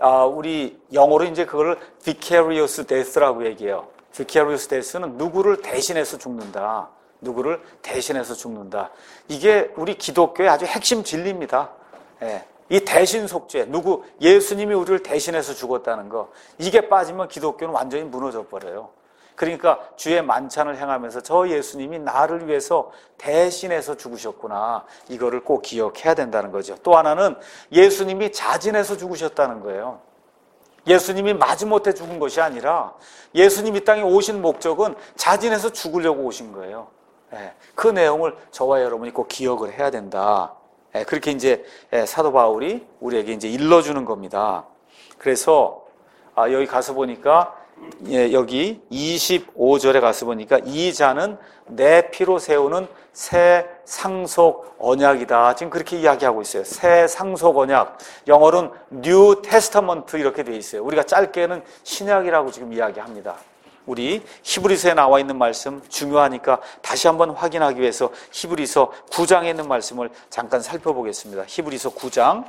우리 영어로 이제 그걸 vicarious death라고 얘기해요. vicarious death는 누구를 대신해서 죽는다. 누구를 대신해서 죽는다. 이게 우리 기독교의 아주 핵심 진리입니다. 예. 이 대신 속죄, 누구 예수님이 우리를 대신해서 죽었다는 거, 이게 빠지면 기독교는 완전히 무너져 버려요. 그러니까 주의 만찬을 행하면서 저 예수님이 나를 위해서 대신해서 죽으셨구나, 이거를 꼭 기억해야 된다는 거죠. 또 하나는 예수님이 자진해서 죽으셨다는 거예요. 예수님이 마지못해 죽은 것이 아니라 예수님이 땅에 오신 목적은 자진해서 죽으려고 오신 거예요. 그 내용을 저와 여러분이 꼭 기억을 해야 된다. 그렇게 이제 사도 바울이 우리에게 이제 일러주는 겁니다. 그래서 여기 가서 보니까 여기 이십오 절에 가서 보니까 이 잔은 내 피로 세우는 새 상속 언약이다. 지금 그렇게 이야기하고 있어요. 새 상속 언약. 영어로는 New Testament 이렇게 돼 있어요. 우리가 짧게는 신약이라고 지금 이야기합니다. 우리 히브리서에 나와 있는 말씀 중요하니까 다시 한번 확인하기 위해서 히브리서 구 장에 있는 말씀을 잠깐 살펴보겠습니다. 히브리서 구 장.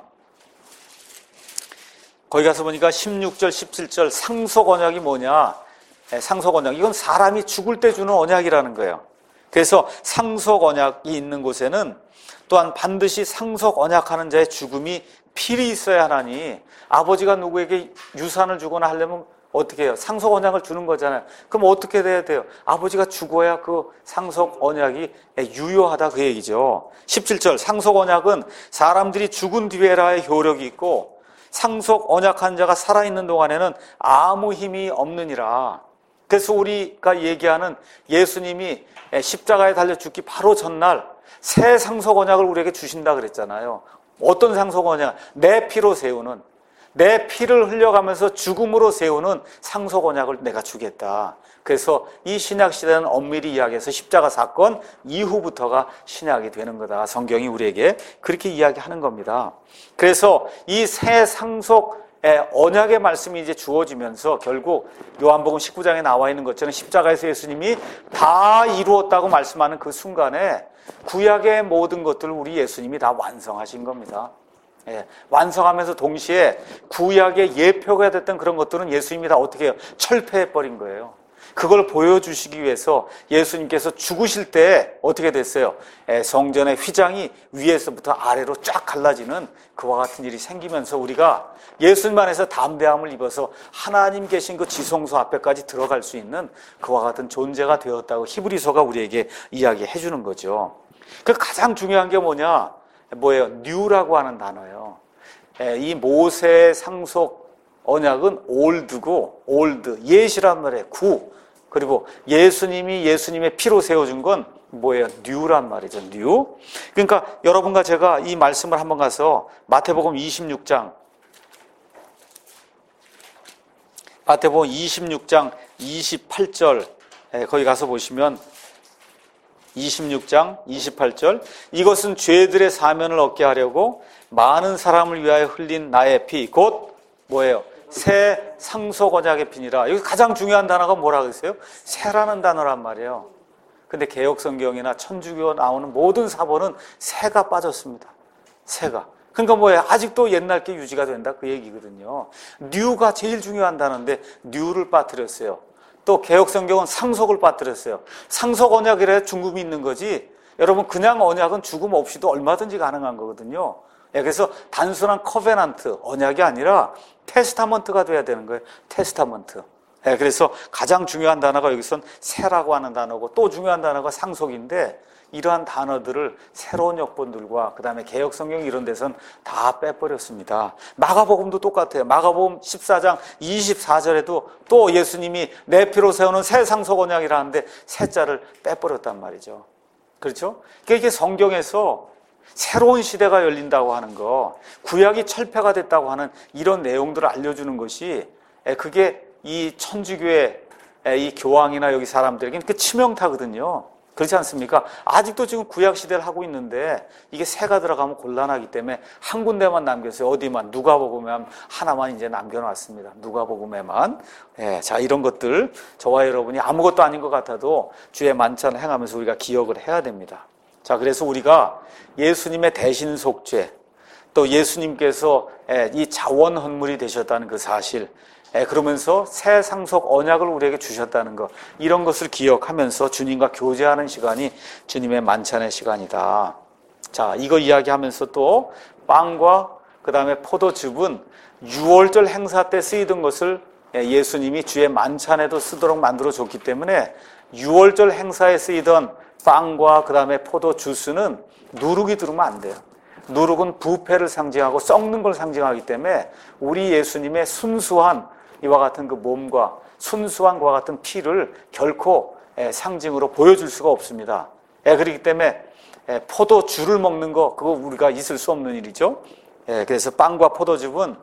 거기 가서 보니까 십육 절, 십칠 절 상속 언약이 뭐냐? 상속 언약. 이건 사람이 죽을 때 주는 언약이라는 거예요. 그래서 상속 언약이 있는 곳에는 또한 반드시 상속 언약하는 자의 죽음이 필히 있어야 하나니, 아버지가 누구에게 유산을 주거나 하려면 어떻게 해요? 상속 언약을 주는 거잖아요. 그럼 어떻게 돼야 돼요? 아버지가 죽어야 그 상속 언약이 유효하다 그 얘기죠. 십칠 절 상속 언약은 사람들이 죽은 뒤에라의 효력이 있고 상속 언약한 자가 살아있는 동안에는 아무 힘이 없느니라. 그래서 우리가 얘기하는 예수님이 십자가에 달려 죽기 바로 전날 새 상속 언약을 우리에게 주신다 그랬잖아요. 어떤 상속 언약? 내 피로 세우는, 내 피를 흘려가면서 죽음으로 세우는 상속 언약을 내가 주겠다. 그래서 이 신약 시대는 엄밀히 이야기해서 십자가 사건 이후부터가 신약이 되는 거다. 성경이 우리에게 그렇게 이야기하는 겁니다. 그래서 이 새 상속 언약의 말씀이 이제 주어지면서 결국 요한복음 십구 장에 나와 있는 것처럼 십자가에서 예수님이 다 이루었다고 말씀하는 그 순간에 구약의 모든 것들을 우리 예수님이 다 완성하신 겁니다. 예, 완성하면서 동시에 구약의 예표가 됐던 그런 것들은 예수님이 다 어떻게 해요? 철폐해버린 거예요. 그걸 보여주시기 위해서 예수님께서 죽으실 때 어떻게 됐어요? 성전의 휘장이 위에서부터 아래로 쫙 갈라지는 그와 같은 일이 생기면서 우리가 예수님 안에서 담대함을 입어서 하나님 계신 그 지성소 앞에까지 들어갈 수 있는 그와 같은 존재가 되었다고 히브리서가 우리에게 이야기해 주는 거죠. 그 가장 중요한 게 뭐냐? 뭐예요? 뉴라고 하는 단어예요. 이 모세 상속 언약은 올드고, 올드, 옛이란 말이에요. 구. 그리고 예수님이 예수님의 피로 세워준 건 뭐예요? 뉴란 말이죠. 뉴. 그러니까 여러분과 제가 이 말씀을 한번 가서 마태복음 이십육 장, 마태복음 이십육 장 이십팔 절, 거기 가서 보시면 이십육 장 이십팔 절, 이것은 죄들의 사면을 얻게 하려고 많은 사람을 위하여 흘린 나의 피, 곧 뭐예요? 새 상속 언약의 피니라. 여기 가장 중요한 단어가 뭐라고 했어요? 새라는 단어란 말이에요. 근데 개역 성경이나 천주교 나오는 모든 사본은 새가 빠졌습니다. 새가. 그러니까 뭐예요? 아직도 옛날 게 유지가 된다 그 얘기거든요. 뉴가 제일 중요한 단어인데 뉴를 빠뜨렸어요. 또 개역 성경은 상속을 빠뜨렸어요. 상속 언약이라 죽음이 있는 거지. 여러분 그냥 언약은 죽음 없이도 얼마든지 가능한 거거든요. 그래서 단순한 커베넌트, 언약이 아니라 테스타먼트가 돼야 되는 거예요. 테스타먼트. 그래서 가장 중요한 단어가 여기선 새라고 하는 단어고 또 중요한 단어가 상속인데 이러한 단어들을 새로운 역본들과 그 다음에 개역성경 이런 데선 다 빼버렸습니다. 마가복음도 똑같아요. 마가복음 십사 장 이십사 절에도 또 예수님이 내 피로 세우는 새 상속 언약이라는데 새 자를 빼버렸단 말이죠. 그렇죠? 그러니까 이게 성경에서 새로운 시대가 열린다고 하는 거, 구약이 철폐가 됐다고 하는 이런 내용들을 알려주는 것이 그게 이 천주교의 이 교황이나 여기 사람들에게는 그 치명타거든요. 그렇지 않습니까? 아직도 지금 구약 시대를 하고 있는데 이게 새가 들어가면 곤란하기 때문에 한 군데만 남겼어요. 어디만? 누가복음에 하나만 이제 남겨놨습니다. 누가복음에만. 예, 자, 이런 것들 저와 여러분이 아무것도 아닌 것 같아도 주의 만찬을 행하면서 우리가 기억을 해야 됩니다. 자, 그래서 우리가 예수님의 대신 속죄, 또 예수님께서 이 자원 헌물이 되셨다는 그 사실, 그러면서 새 상속 언약을 우리에게 주셨다는 것, 이런 것을 기억하면서 주님과 교제하는 시간이 주님의 만찬의 시간이다. 자, 이거 이야기하면서 또 빵과 그 다음에 포도즙은 유월절 행사 때 쓰이던 것을 예수님이 주의 만찬에도 쓰도록 만들어줬기 때문에 유월절 행사에 쓰이던 빵과 그 다음에 포도 주스는 누룩이 들으면 안 돼요. 누룩은 부패를 상징하고 썩는 걸 상징하기 때문에 우리 예수님의 순수한 이와 같은 그 몸과 순수한 것과 같은 피를 결코 상징으로 보여줄 수가 없습니다. 그렇기 때문에 포도주를 먹는 거 그거 우리가 있을 수 없는 일이죠. 그래서 빵과 포도즙은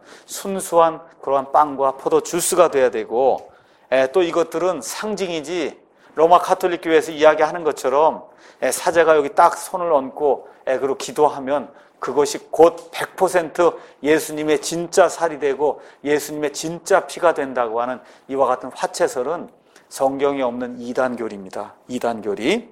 순수한 그러한 빵과 포도 주스가 돼야 되고 또 이것들은 상징이지 로마 카톨릭 교회에서 이야기하는 것처럼 사제가 여기 딱 손을 얹고 그리고 기도하면 그것이 곧 백 퍼센트 예수님의 진짜 살이 되고 예수님의 진짜 피가 된다고 하는 이와 같은 화채설은 성경에 없는 이단교리입니다. 이단교리.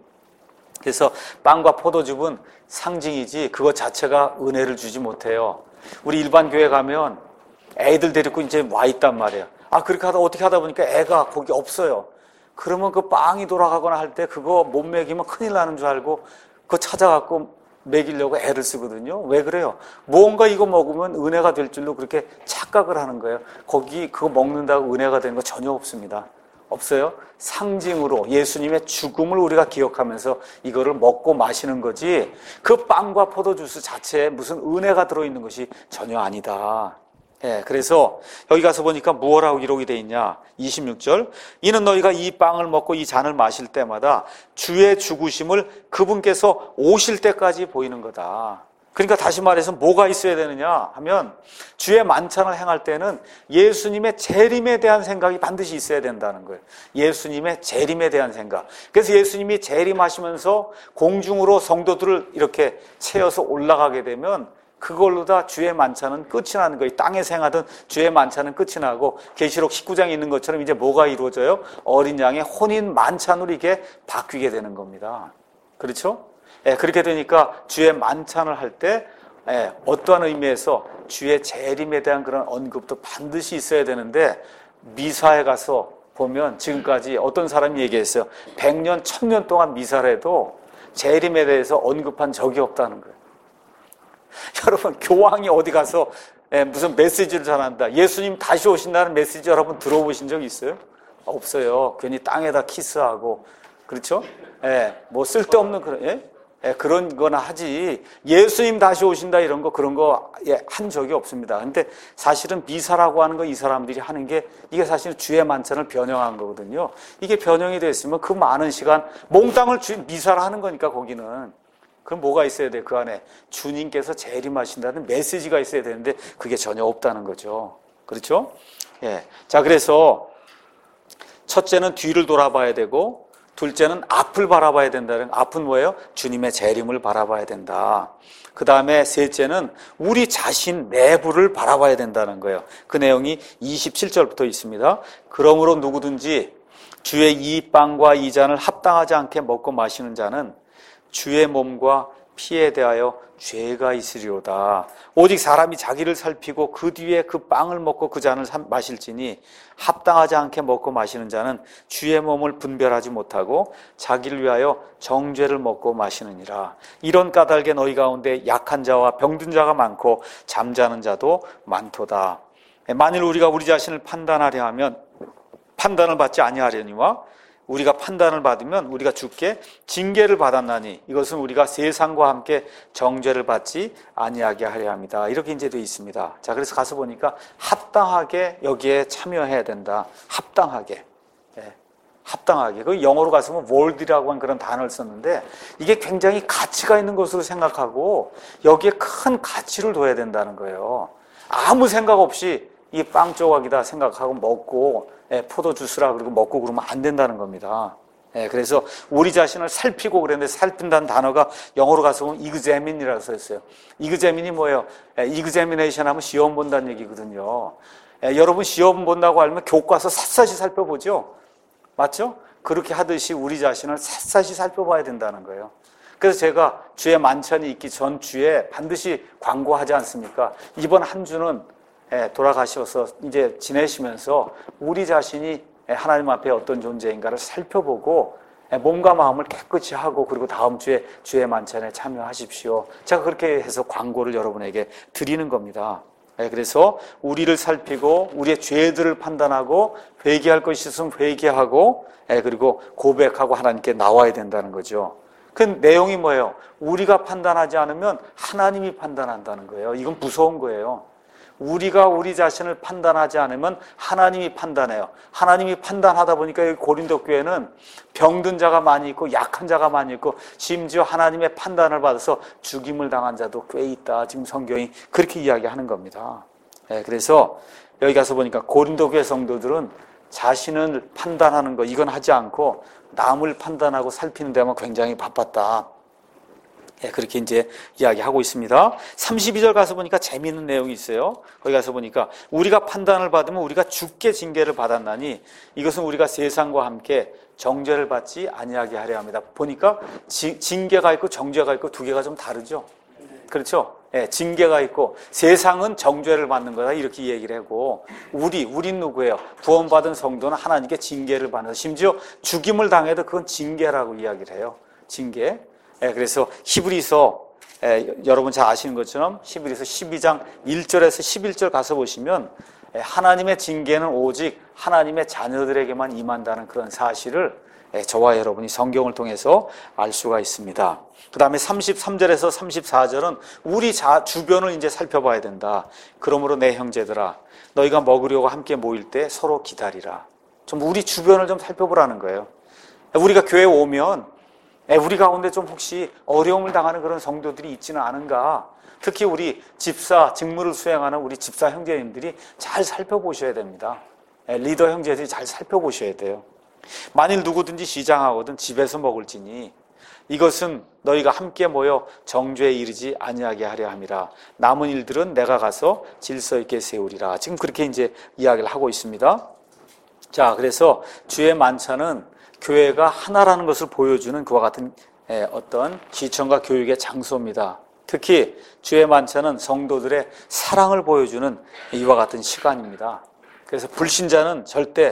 그래서 빵과 포도즙은 상징이지 그것 자체가 은혜를 주지 못해요. 우리 일반 교회 가면 애들 데리고 이제 와 있단 말이에요. 아, 그렇게 하다 어떻게 하다 보니까 애가 거기 없어요. 그러면 그 빵이 돌아가거나 할 때 그거 못 먹이면 큰일 나는 줄 알고 그거 찾아갖고 먹이려고 애를 쓰거든요. 왜 그래요? 뭔가 이거 먹으면 은혜가 될 줄로 그렇게 착각을 하는 거예요. 거기 그거 먹는다고 은혜가 되는 거 전혀 없습니다. 없어요. 상징으로 예수님의 죽음을 우리가 기억하면서 이거를 먹고 마시는 거지 그 빵과 포도주스 자체에 무슨 은혜가 들어있는 것이 전혀 아니다. 예, 그래서 여기 가서 보니까 무엇라고 기록이 되어 있냐? 이십육 절. 이는 너희가 이 빵을 먹고 이 잔을 마실 때마다 주의 죽으심을 그분께서 오실 때까지 보이는 거다. 그러니까 다시 말해서 뭐가 있어야 되느냐 하면 주의 만찬을 행할 때는 예수님의 재림에 대한 생각이 반드시 있어야 된다는 거예요. 예수님의 재림에 대한 생각. 그래서 예수님이 재림하시면서 공중으로 성도들을 이렇게 채워서 올라가게 되면 그걸로 다 주의 만찬은 끝이 나는 거예요. 땅에서 행하던 주의 만찬은 끝이 나고 계시록 십구 장에 있는 것처럼 이제 뭐가 이루어져요? 어린 양의 혼인 만찬으로 이게 바뀌게 되는 겁니다. 그렇죠? 예, 그렇게 되니까 주의 만찬을 할 때 예, 어떠한 의미에서 주의 재림에 대한 그런 언급도 반드시 있어야 되는데 미사에 가서 보면 지금까지 어떤 사람이 얘기했어요. 백 년, 천 년 동안 미사를 해도 재림에 대해서 언급한 적이 없다는 거예요. 여러분, 교황이 어디 가서 무슨 메시지를 전한다, 예수님 다시 오신다는 메시지 여러분 들어보신 적 있어요? 없어요. 괜히 땅에다 키스하고, 그렇죠? 예, 뭐 쓸데없는 그런, 예? 예, 그런 거나 하지. 예수님 다시 오신다 이런 거, 그런 거, 예, 한 적이 없습니다. 근데 사실은 미사라고 하는 거 이 사람들이 하는 게, 이게 사실은 주의 만찬을 변형한 거거든요. 이게 변형이 됐으면 그 많은 시간, 몽땅을 주, 미사를 하는 거니까 거기는. 그럼 뭐가 있어야 돼? 그 안에 주님께서 재림하신다는 메시지가 있어야 되는데 그게 전혀 없다는 거죠. 그렇죠? 예. 자, 그래서 첫째는 뒤를 돌아봐야 되고, 둘째는 앞을 바라봐야 된다는, 앞은 뭐예요? 주님의 재림을 바라봐야 된다. 그 다음에 셋째는 우리 자신 내부를 바라봐야 된다는 거예요. 그 내용이 이십칠 절부터 있습니다. 그러므로 누구든지 주의 이 빵과 이 잔을 합당하지 않게 먹고 마시는 자는 주의 몸과 피에 대하여 죄가 있으리로다. 오직 사람이 자기를 살피고 그 뒤에 그 빵을 먹고 그 잔을 마실지니 합당하지 않게 먹고 마시는 자는 주의 몸을 분별하지 못하고 자기를 위하여 정죄를 먹고 마시느니라. 이런 까닭에 너희 가운데 약한 자와 병든 자가 많고 잠자는 자도 많도다. 만일 우리가 우리 자신을 판단하려 하면 판단을 받지 아니하려니와 우리가 판단을 받으면 우리가 주께 징계를 받았나니 이것은 우리가 세상과 함께 정죄를 받지 아니하게 하려 합니다. 이렇게 이제 되어 있습니다. 자, 그래서 가서 보니까 합당하게 여기에 참여해야 된다. 합당하게. 예, 합당하게. 그 영어로 가서 뭐 worthy라고 하는 그런 단어를 썼는데 이게 굉장히 가치가 있는 것으로 생각하고 여기에 큰 가치를 둬야 된다는 거예요. 아무 생각 없이 이 빵 조각이다 생각하고 먹고, 예, 포도 주스라 그러고 먹고 그러면 안 된다는 겁니다. 예, 그래서 우리 자신을 살피고 그랬는데 살핀다는 단어가 영어로 가서 보면 examine이라고 써있어요. examine이 뭐예요? 예, examination 하면 시험 본다는 얘기거든요. 예, 여러분 시험 본다고 알면 교과서 샅샅이 살펴보죠? 맞죠? 그렇게 하듯이 우리 자신을 샅샅이 살펴봐야 된다는 거예요. 그래서 제가 주의 만찬이 있기 전 주에 반드시 광고하지 않습니까? 이번 한 주는 돌아가셔서 이제 지내시면서 우리 자신이 하나님 앞에 어떤 존재인가를 살펴보고 몸과 마음을 깨끗이 하고 그리고 다음 주에 주의 만찬에 참여하십시오. 제가 그렇게 해서 광고를 여러분에게 드리는 겁니다. 그래서 우리를 살피고 우리의 죄들을 판단하고 회개할 것이 있으면 회개하고 그리고 고백하고 하나님께 나와야 된다는 거죠. 그 내용이 뭐예요? 우리가 판단하지 않으면 하나님이 판단한다는 거예요. 이건 무서운 거예요. 우리가 우리 자신을 판단하지 않으면 하나님이 판단해요. 하나님이 판단하다 보니까 여기 고린도 교회는 병든 자가 많이 있고 약한 자가 많이 있고 심지어 하나님의 판단을 받아서 죽임을 당한 자도 꽤 있다. 지금 성경이 그렇게 이야기하는 겁니다. 네, 그래서 여기 가서 보니까 고린도 교회 성도들은 자신을 판단하는 거 이건 하지 않고 남을 판단하고 살피는 데만 굉장히 바빴다. 예, 그렇게 이제 이야기하고 있습니다. 삼십이 절 가서 보니까 재미있는 내용이 있어요. 거기 가서 보니까 우리가 판단을 받으면 우리가 주께 징계를 받았나니 이것은 우리가 세상과 함께 정죄를 받지 아니하게 하려 합니다. 보니까 지, 징계가 있고 정죄가 있고 두 개가 좀 다르죠. 그렇죠? 예, 징계가 있고 세상은 정죄를 받는 거다 이렇게 얘기를 하고 우리, 우린 누구예요? 구원받은 성도는 하나님께 징계를 받는, 심지어 죽임을 당해도 그건 징계라고 이야기를 해요. 징계. 예, 그래서 히브리서, 예, 여러분 잘 아시는 것처럼 히브리서 십이 장 일 절에서 십일 절 가서 보시면 예, 하나님의 징계는 오직 하나님의 자녀들에게만 임한다는 그런 사실을 예, 저와 여러분이 성경을 통해서 알 수가 있습니다. 그 다음에 삼십삼 절에서 삼십사 절은 우리 자, 주변을 이제 살펴봐야 된다. 그러므로 내 형제들아 너희가 먹으려고 함께 모일 때 서로 기다리라. 좀 우리 주변을 좀 살펴보라는 거예요. 우리가 교회에 오면 우리 가운데 좀 혹시 어려움을 당하는 그런 성도들이 있지는 않은가? 특히 우리 집사, 직무를 수행하는 우리 집사 형제님들이 잘 살펴보셔야 됩니다. 리더 형제들이 잘 살펴보셔야 돼요. 만일 누구든지 시장하거든 집에서 먹을지니 이것은 너희가 함께 모여 정죄에 이르지 아니하게 하려 함이라. 남은 일들은 내가 가서 질서 있게 세우리라. 지금 그렇게 이제 이야기를 하고 있습니다. 자, 그래서 주의 만찬은 교회가 하나라는 것을 보여주는 그와 같은 어떤 시청과 교육의 장소입니다. 특히 주의 만찬은 성도들의 사랑을 보여주는 이와 같은 시간입니다. 그래서 불신자는 절대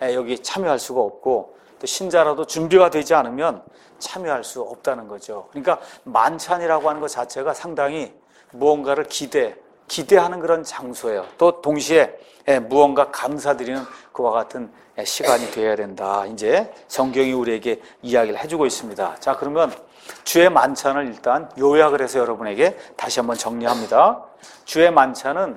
여기 참여할 수가 없고, 또 신자라도 준비가 되지 않으면 참여할 수 없다는 거죠. 그러니까 만찬이라고 하는 것 자체가 상당히 무언가를 기대, 기대하는 그런 장소예요. 또 동시에 무언가 감사드리는 그와 같은 시간이 되어야 된다. 이제 성경이 우리에게 이야기를 해주고 있습니다. 자, 그러면 주의 만찬을 일단 요약을 해서 여러분에게 다시 한번 정리합니다. 주의 만찬은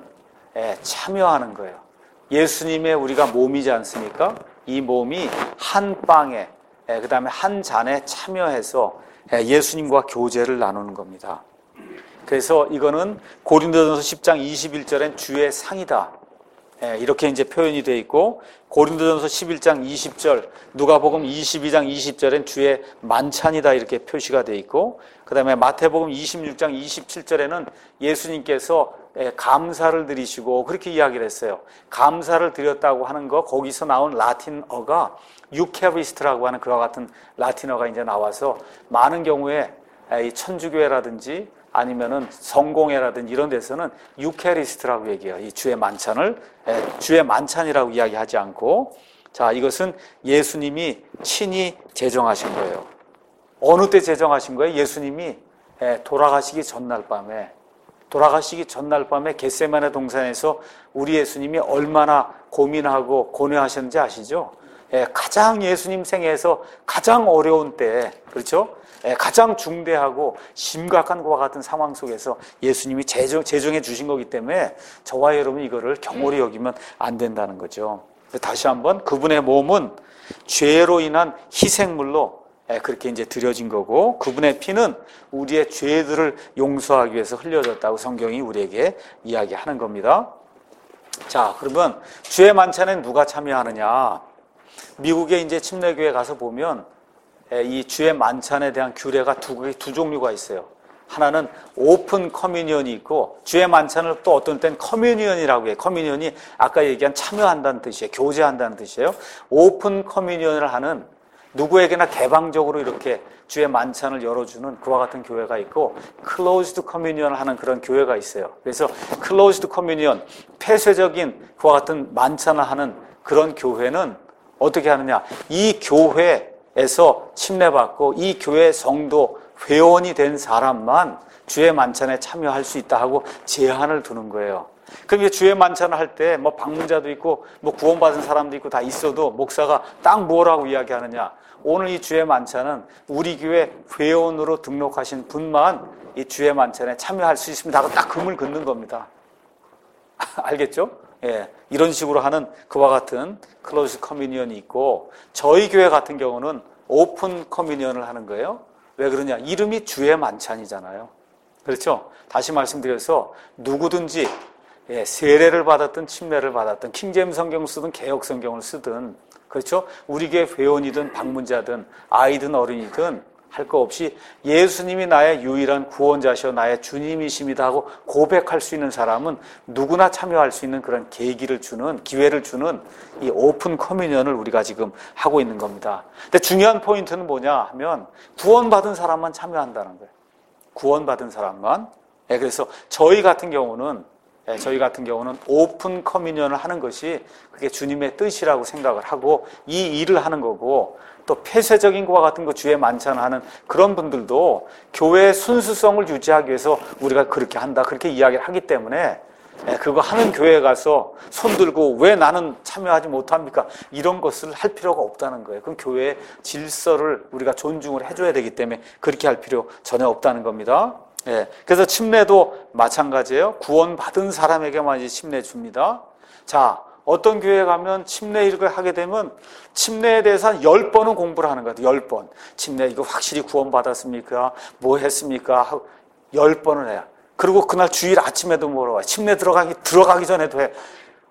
참여하는 거예요. 예수님의 우리가 몸이지 않습니까? 이 몸이 한 빵에, 그 다음에 한 잔에 참여해서 예수님과 교제를 나누는 겁니다. 그래서 이거는 고린도전서 십 장 이십일 절엔 주의 상이다, 이렇게 이제 표현이 되어 있고, 고린도전서 십일 장 이십 절, 누가복음 이십이 장 이십 절엔 주의 만찬이다, 이렇게 표시가 되어 있고, 그 다음에 마태복음 이십육 장 이십칠 절에는 예수님께서 감사를 드리시고 그렇게 이야기를 했어요. 감사를 드렸다고 하는 거, 거기서 나온 라틴어가 유케리스트라고 하는 그와 같은 라틴어가 이제 나와서 많은 경우에 이 천주교회라든지 아니면은 성공회라든지 이런 데서는 유케리스트라고 얘기해요. 이 주의 만찬을 주의 만찬이라고 이야기하지 않고, 자, 이것은 예수님이 친히 제정하신 거예요. 어느 때 제정하신 거예요? 예수님이 돌아가시기 전날 밤에, 돌아가시기 전날 밤에 겟세마네 동산에서 우리 예수님이 얼마나 고민하고 고뇌하셨는지 아시죠? 가장 예수님 생애에서 가장 어려운 때, 그렇죠? 가장 중대하고 심각한 것과 같은 상황 속에서 예수님이 제정, 제정해 주신 거기 때문에 저와 여러분 이거를 경홀히 여기면 안 된다는 거죠. 다시 한번, 그분의 몸은 죄로 인한 희생물로 그렇게 이제 드려진 거고, 그분의 피는 우리의 죄들을 용서하기 위해서 흘려졌다고 성경이 우리에게 이야기하는 겁니다. 자, 그러면 주의 만찬에 누가 참여하느냐? 미국의 이제 침례교회 가서 보면 이 주의 만찬에 대한 규례가 두, 두 종류가 있어요. 하나는 오픈 커뮤니언이 있고, 주의 만찬을 또 어떤 때는 커뮤니언이라고 해요. 커뮤니언이 아까 얘기한 참여한다는 뜻이에요. 교제한다는 뜻이에요. 오픈 커뮤니언을 하는, 누구에게나 개방적으로 이렇게 주의 만찬을 열어주는 그와 같은 교회가 있고, 클로즈드 커뮤니언을 하는 그런 교회가 있어요. 그래서 클로즈드 커뮤니언, 폐쇄적인 그와 같은 만찬을 하는 그런 교회는 어떻게 하느냐? 이 교회에서 침례받고 이 교회 성도 회원이 된 사람만 주의 만찬에 참여할 수 있다 하고 제한을 두는 거예요. 그럼 주의 만찬을 할 때 뭐 방문자도 있고 뭐 구원받은 사람도 있고 다 있어도 목사가 딱 뭐라고 이야기하느냐? 오늘 이 주의 만찬은 우리 교회 회원으로 등록하신 분만 이 주의 만찬에 참여할 수 있습니다 하고 딱 금을 긋는 겁니다. 알겠죠? 예, 이런 식으로 하는 그와 같은 클로즈 커뮤니언이 있고, 저희 교회 같은 경우는 오픈 커뮤니언을 하는 거예요. 왜 그러냐? 이름이 주의 만찬이잖아요. 그렇죠? 다시 말씀드려서 누구든지 예, 세례를 받았든 침례를 받았든 킹제임스 성경 쓰든 개역 성경을 쓰든, 그렇죠? 우리 교회 회원이든 방문자든 아이든 어른이든 할 거 없이 예수님이 나의 유일한 구원자시오 나의 주님이십니다 하고 고백할 수 있는 사람은 누구나 참여할 수 있는 그런 계기를 주는, 기회를 주는 이 오픈 커뮤니언을 우리가 지금 하고 있는 겁니다. 근데 중요한 포인트는 뭐냐 하면 구원받은 사람만 참여한다는 거예요. 구원받은 사람만. 예, 그래서 저희 같은 경우는 예, 저희 같은 경우는 오픈 커뮤니언을 하는 것이 그게 주님의 뜻이라고 생각을 하고 이 일을 하는 거고, 또 폐쇄적인 것과 같은 거 주의 만찬을 하는 그런 분들도 교회의 순수성을 유지하기 위해서 우리가 그렇게 한다, 그렇게 이야기를 하기 때문에 그거 하는 교회에 가서 손들고 왜 나는 참여하지 못합니까? 이런 것을 할 필요가 없다는 거예요. 그럼 교회의 질서를 우리가 존중을 해줘야 되기 때문에 그렇게 할 필요 전혀 없다는 겁니다. 예, 그래서 침례도 마찬가지예요. 구원받은 사람에게만 이제 침례 줍니다. 자, 어떤 교회에 가면 침례 이렇게 하게 되면 침례에 대해서 한 열 번은 공부를 하는 것 같아요. 열 번. 침례 이거 확실히 구원받았습니까? 뭐 했습니까? 하고 열 번을 해요. 그리고 그날 주일 아침에도 물어봐요. 침례 들어가기, 들어가기 전에도 해.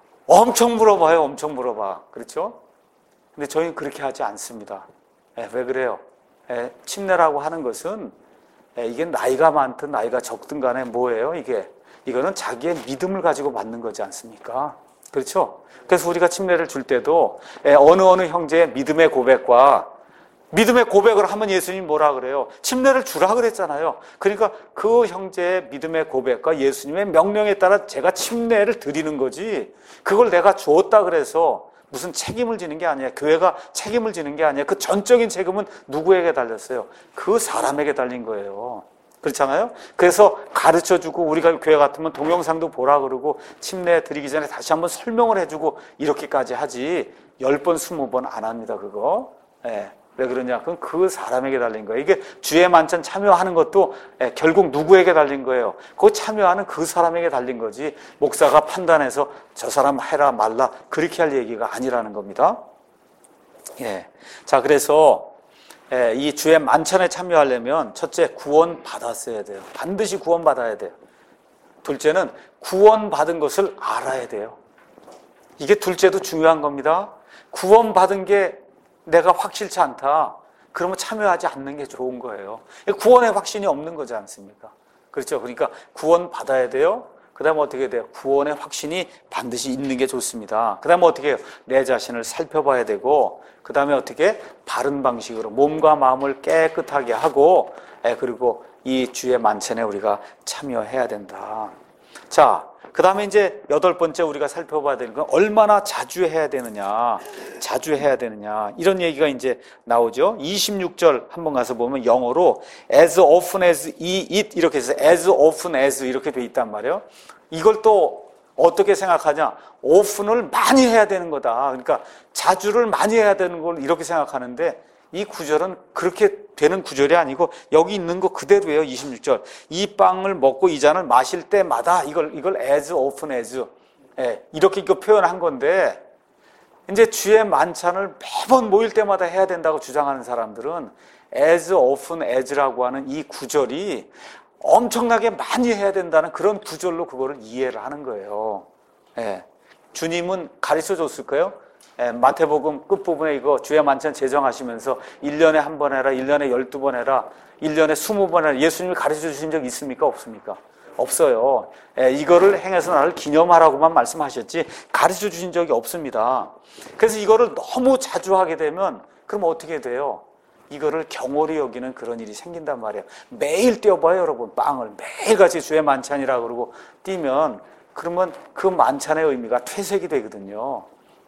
엄청 물어봐요. 엄청 물어봐. 그렇죠? 근데 저희는 그렇게 하지 않습니다. 예, 왜 그래요? 예, 침례라고 하는 것은 예, 이게 나이가 많든 나이가 적든 간에 뭐예요? 이게 이거는 자기의 믿음을 가지고 받는 거지 않습니까? 그렇죠? 그래서 우리가 침례를 줄 때도 예, 어느 어느 형제의 믿음의 고백과 믿음의 고백을 하면 예수님 뭐라 그래요? 침례를 주라 그랬잖아요. 그러니까 그 형제의 믿음의 고백과 예수님의 명령에 따라 제가 침례를 드리는 거지, 그걸 내가 주었다 그래서 무슨 책임을 지는 게 아니야. 교회가 책임을 지는 게 아니야. 그 전적인 책임은 누구에게 달렸어요? 그 사람에게 달린 거예요. 그렇잖아요? 그래서 가르쳐주고, 우리가 교회 같으면 동영상도 보라 그러고 침례 드리기 전에 다시 한번 설명을 해주고 이렇게까지 하지 열 번, 스무 번 안 합니다. 그거. 예. 왜 그러냐? 그건 그 사람에게 달린 거예요. 이게 주의 만찬 참여하는 것도 예, 결국 누구에게 달린 거예요? 그 참여하는 그 사람에게 달린 거지 목사가 판단해서 저 사람 해라 말라 그렇게 할 얘기가 아니라는 겁니다. 예. 자, 그래서 예, 이 주의 만찬에 참여하려면 첫째, 구원 받았어야 돼요. 반드시 구원 받아야 돼요. 둘째는 구원 받은 것을 알아야 돼요. 이게 둘째도 중요한 겁니다. 구원 받은 게 내가 확실치 않다. 그러면 참여하지 않는 게 좋은 거예요. 구원의 확신이 없는 거지 않습니까? 그렇죠. 그러니까 구원 받아야 돼요. 그 다음에 어떻게 돼요? 구원의 확신이 반드시 있는 게 좋습니다. 그 다음에 어떻게 해요? 내 자신을 살펴봐야 되고, 그 다음에 어떻게? 바른 방식으로 몸과 마음을 깨끗하게 하고, 그리고 이 주의 만찬에 우리가 참여해야 된다. 자, 그 다음에 이제 여덟 번째 우리가 살펴봐야 되는 건 얼마나 자주 해야 되느냐, 자주 해야 되느냐, 이런 얘기가 이제 나오죠. 이십육 절 한번 가서 보면 영어로 as often as eat it 이렇게 해서 as often as 이렇게 돼 있단 말이에요. 이걸 또 어떻게 생각하냐? often을 많이 해야 되는 거다. 그러니까 자주를 많이 해야 되는 걸 이렇게 생각하는데 이 구절은 그렇게 되는 구절이 아니고 여기 있는 거 그대로예요. 이십육 절. 이 빵을 먹고 이 잔을 마실 때마다 이걸 이걸 as often as 예, 이렇게 이거 표현한 건데 이제 주의 만찬을 매번 모일 때마다 해야 된다고 주장하는 사람들은 as often as라고 하는 이 구절이 엄청나게 많이 해야 된다는 그런 구절로 그거를 이해를 하는 거예요. 예. 주님은 가르쳐 줬을까요? 예, 마태복음 끝부분에 이거 주의 만찬 제정하시면서 일 년에 한 번 해라, 일 년에 열두 번 해라, 일 년에 스무 번 해라. 예수님이 가르쳐 주신 적 있습니까? 없습니까? 없어요. 예, 이거를 행해서 나를 기념하라고만 말씀하셨지 가르쳐 주신 적이 없습니다. 그래서 이거를 너무 자주 하게 되면 그럼 어떻게 돼요? 이거를 경홀히 여기는 그런 일이 생긴단 말이에요. 매일 띄워봐요, 여러분. 빵을 매일같이 주의 만찬이라 그러고 띄면 그러면 그 만찬의 의미가 퇴색이 되거든요.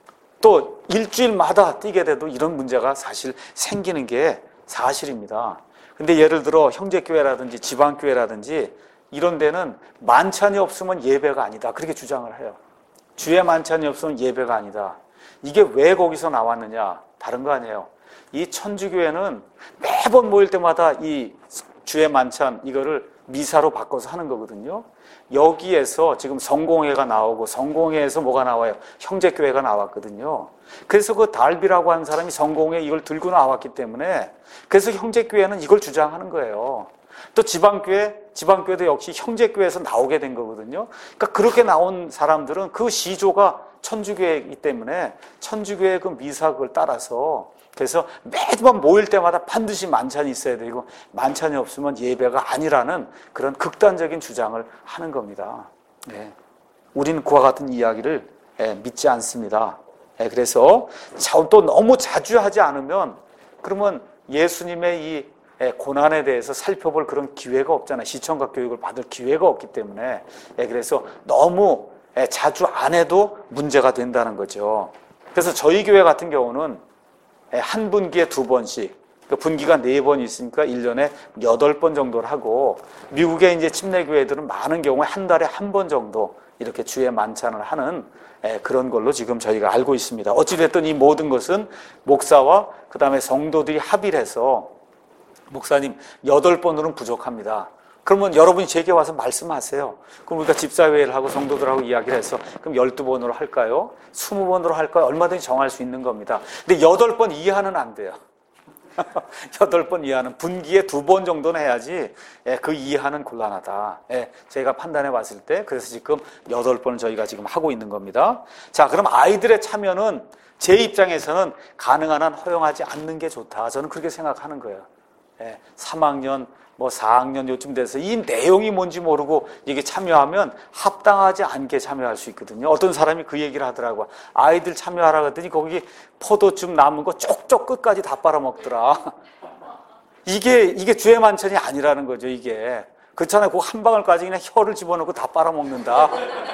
또 일주일마다 뛰게 돼도 이런 문제가 사실 생기는 게 사실입니다. 근데 예를 들어 형제교회라든지 지방교회라든지 이런 데는 만찬이 없으면 예배가 아니다. 그렇게 주장을 해요. 주의 만찬이 없으면 예배가 아니다. 이게 왜 거기서 나왔느냐? 다른 거 아니에요. 이 천주교회는 매번 모일 때마다 이 주의 만찬 이거를 미사로 바꿔서 하는 거거든요. 여기에서 지금 성공회가 나오고 성공회에서 뭐가 나와요? 형제교회가 나왔거든요. 그래서 그 달비라고 하는 사람이 성공회 이걸 들고 나왔기 때문에 그래서 형제교회는 이걸 주장하는 거예요. 또 지방교회, 지방교회도 역시 형제교회에서 나오게 된 거거든요. 그러니까 그렇게 나온 사람들은 그 시조가 천주교회이기 때문에 천주교회의 그 미사 그걸 따라서 그래서 매번 모일 때마다 반드시 만찬이 있어야 되고 만찬이 없으면 예배가 아니라는 그런 극단적인 주장을 하는 겁니다. 네. 우리는 그와 같은 이야기를 믿지 않습니다. 그래서 또 너무 자주 하지 않으면 그러면 예수님의 이 고난에 대해서 살펴볼 그런 기회가 없잖아요. 시청각 교육을 받을 기회가 없기 때문에 그래서 너무 자주 안 해도 문제가 된다는 거죠. 그래서 저희 교회 같은 경우는 한 분기에 두 번씩, 분기가 네 번 있으니까 일 년에 여덟 번 정도를 하고, 미국의 이제 침례교회들은 많은 경우에 한 달에 한 번 정도 이렇게 주의 만찬을 하는 그런 걸로 지금 저희가 알고 있습니다. 어찌됐든 이 모든 것은 목사와 그 다음에 성도들이 합의를 해서, 목사님 여덟 번으로는 부족합니다. 그러면 여러분이 제게 와서 말씀하세요. 그럼 우리가 집사회를 하고 성도들하고 이야기를 해서 그럼 열두 번으로 할까요? 스무 번으로 할까요? 얼마든지 정할 수 있는 겁니다. 근데 여덟 번 이하는 안 돼요. 여덟 번 이하는 분기에 두 번 정도는 해야지 그 이하는 곤란하다. 제가 판단해 봤을 때 그래서 지금 여덟 번을 저희가 지금 하고 있는 겁니다. 자, 그럼 아이들의 참여는 제 입장에서는 가능한 한 허용하지 않는 게 좋다. 저는 그렇게 생각하는 거예요. 삼 학년 뭐 사 학년 요쯤 돼서 이 내용이 뭔지 모르고 이게 참여하면 합당하지 않게 참여할 수 있거든요. 어떤 사람이 그 얘기를 하더라고요. 아이들 참여하라 그랬더니 거기 포도즙 남은 거 쪽쪽 끝까지 다 빨아먹더라. 이게 이게 주의 만찬이 아니라는 거죠. 이게 그렇잖아요. 그 한 방울까지 그냥 혀를 집어넣고 다 빨아먹는다.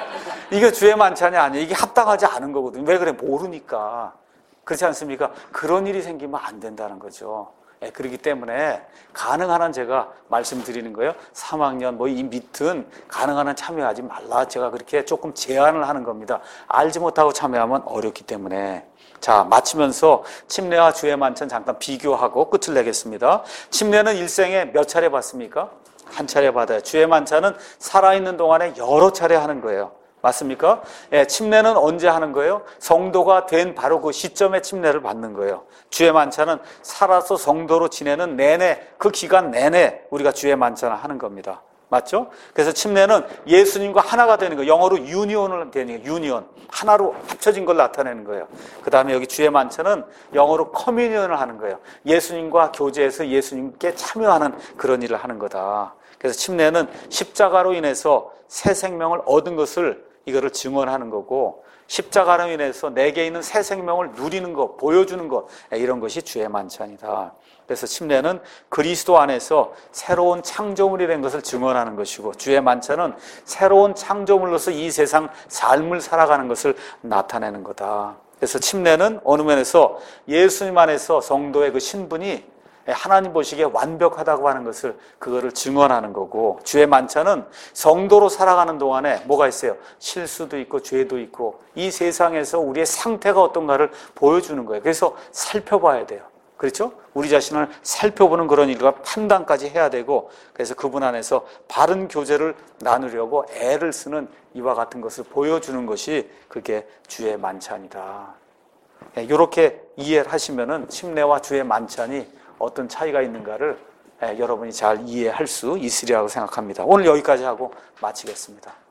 이게 주의 만찬이 아니에요. 이게 합당하지 않은 거거든요. 왜 그래? 모르니까. 그렇지 않습니까? 그런 일이 생기면 안 된다는 거죠. 예, 그렇기 때문에 가능한 한 제가 말씀드리는 거예요. 삼 학년 뭐 이 밑은 가능한 한 참여하지 말라. 제가 그렇게 조금 제안을 하는 겁니다. 알지 못하고 참여하면 어렵기 때문에. 자, 마치면서 침례와 주의 만찬 잠깐 비교하고 끝을 내겠습니다. 침례는 일생에 몇 차례 받습니까? 한 차례 받아요. 주의 만찬은 살아있는 동안에 여러 차례 하는 거예요. 맞습니까? 예, 침례는 언제 하는 거예요? 성도가 된 바로 그 시점에 침례를 받는 거예요. 주의 만찬은 살아서 성도로 지내는 내내, 그 기간 내내 우리가 주의 만찬을 하는 겁니다. 맞죠? 그래서 침례는 예수님과 하나가 되는 거예요. 영어로 유니온을 되는 거예요. 유니온. 하나로 합쳐진 걸 나타내는 거예요. 그 다음에 여기 주의 만찬은 영어로 커뮤니언을 하는 거예요. 예수님과 교제해서 예수님께 참여하는 그런 일을 하는 거다. 그래서 침례는 십자가로 인해서 새 생명을 얻은 것을 이거를 증언하는 거고, 십자가로 인해서 내게 있는 새 생명을 누리는 것, 보여주는 것, 이런 것이 주의 만찬이다. 그래서 침례는 그리스도 안에서 새로운 창조물이 된 것을 증언하는 것이고, 주의 만찬은 새로운 창조물로서 이 세상 삶을 살아가는 것을 나타내는 거다. 그래서 침례는 어느 면에서 예수님 안에서 성도의 그 신분이 하나님 보시기에 완벽하다고 하는 것을, 그거를 증언하는 거고, 주의 만찬은 성도로 살아가는 동안에 뭐가 있어요? 실수도 있고 죄도 있고 이 세상에서 우리의 상태가 어떤가를 보여주는 거예요. 그래서 살펴봐야 돼요. 그렇죠? 우리 자신을 살펴보는 그런 일과 판단까지 해야 되고, 그래서 그분 안에서 바른 교제를 나누려고 애를 쓰는 이와 같은 것을 보여주는 것이 그게 주의 만찬이다. 이렇게 이해를 하시면은 침례와 주의 만찬이 어떤 차이가 있는가를 여러분이 잘 이해할 수 있으리라고 생각합니다. 오늘 여기까지 하고 마치겠습니다.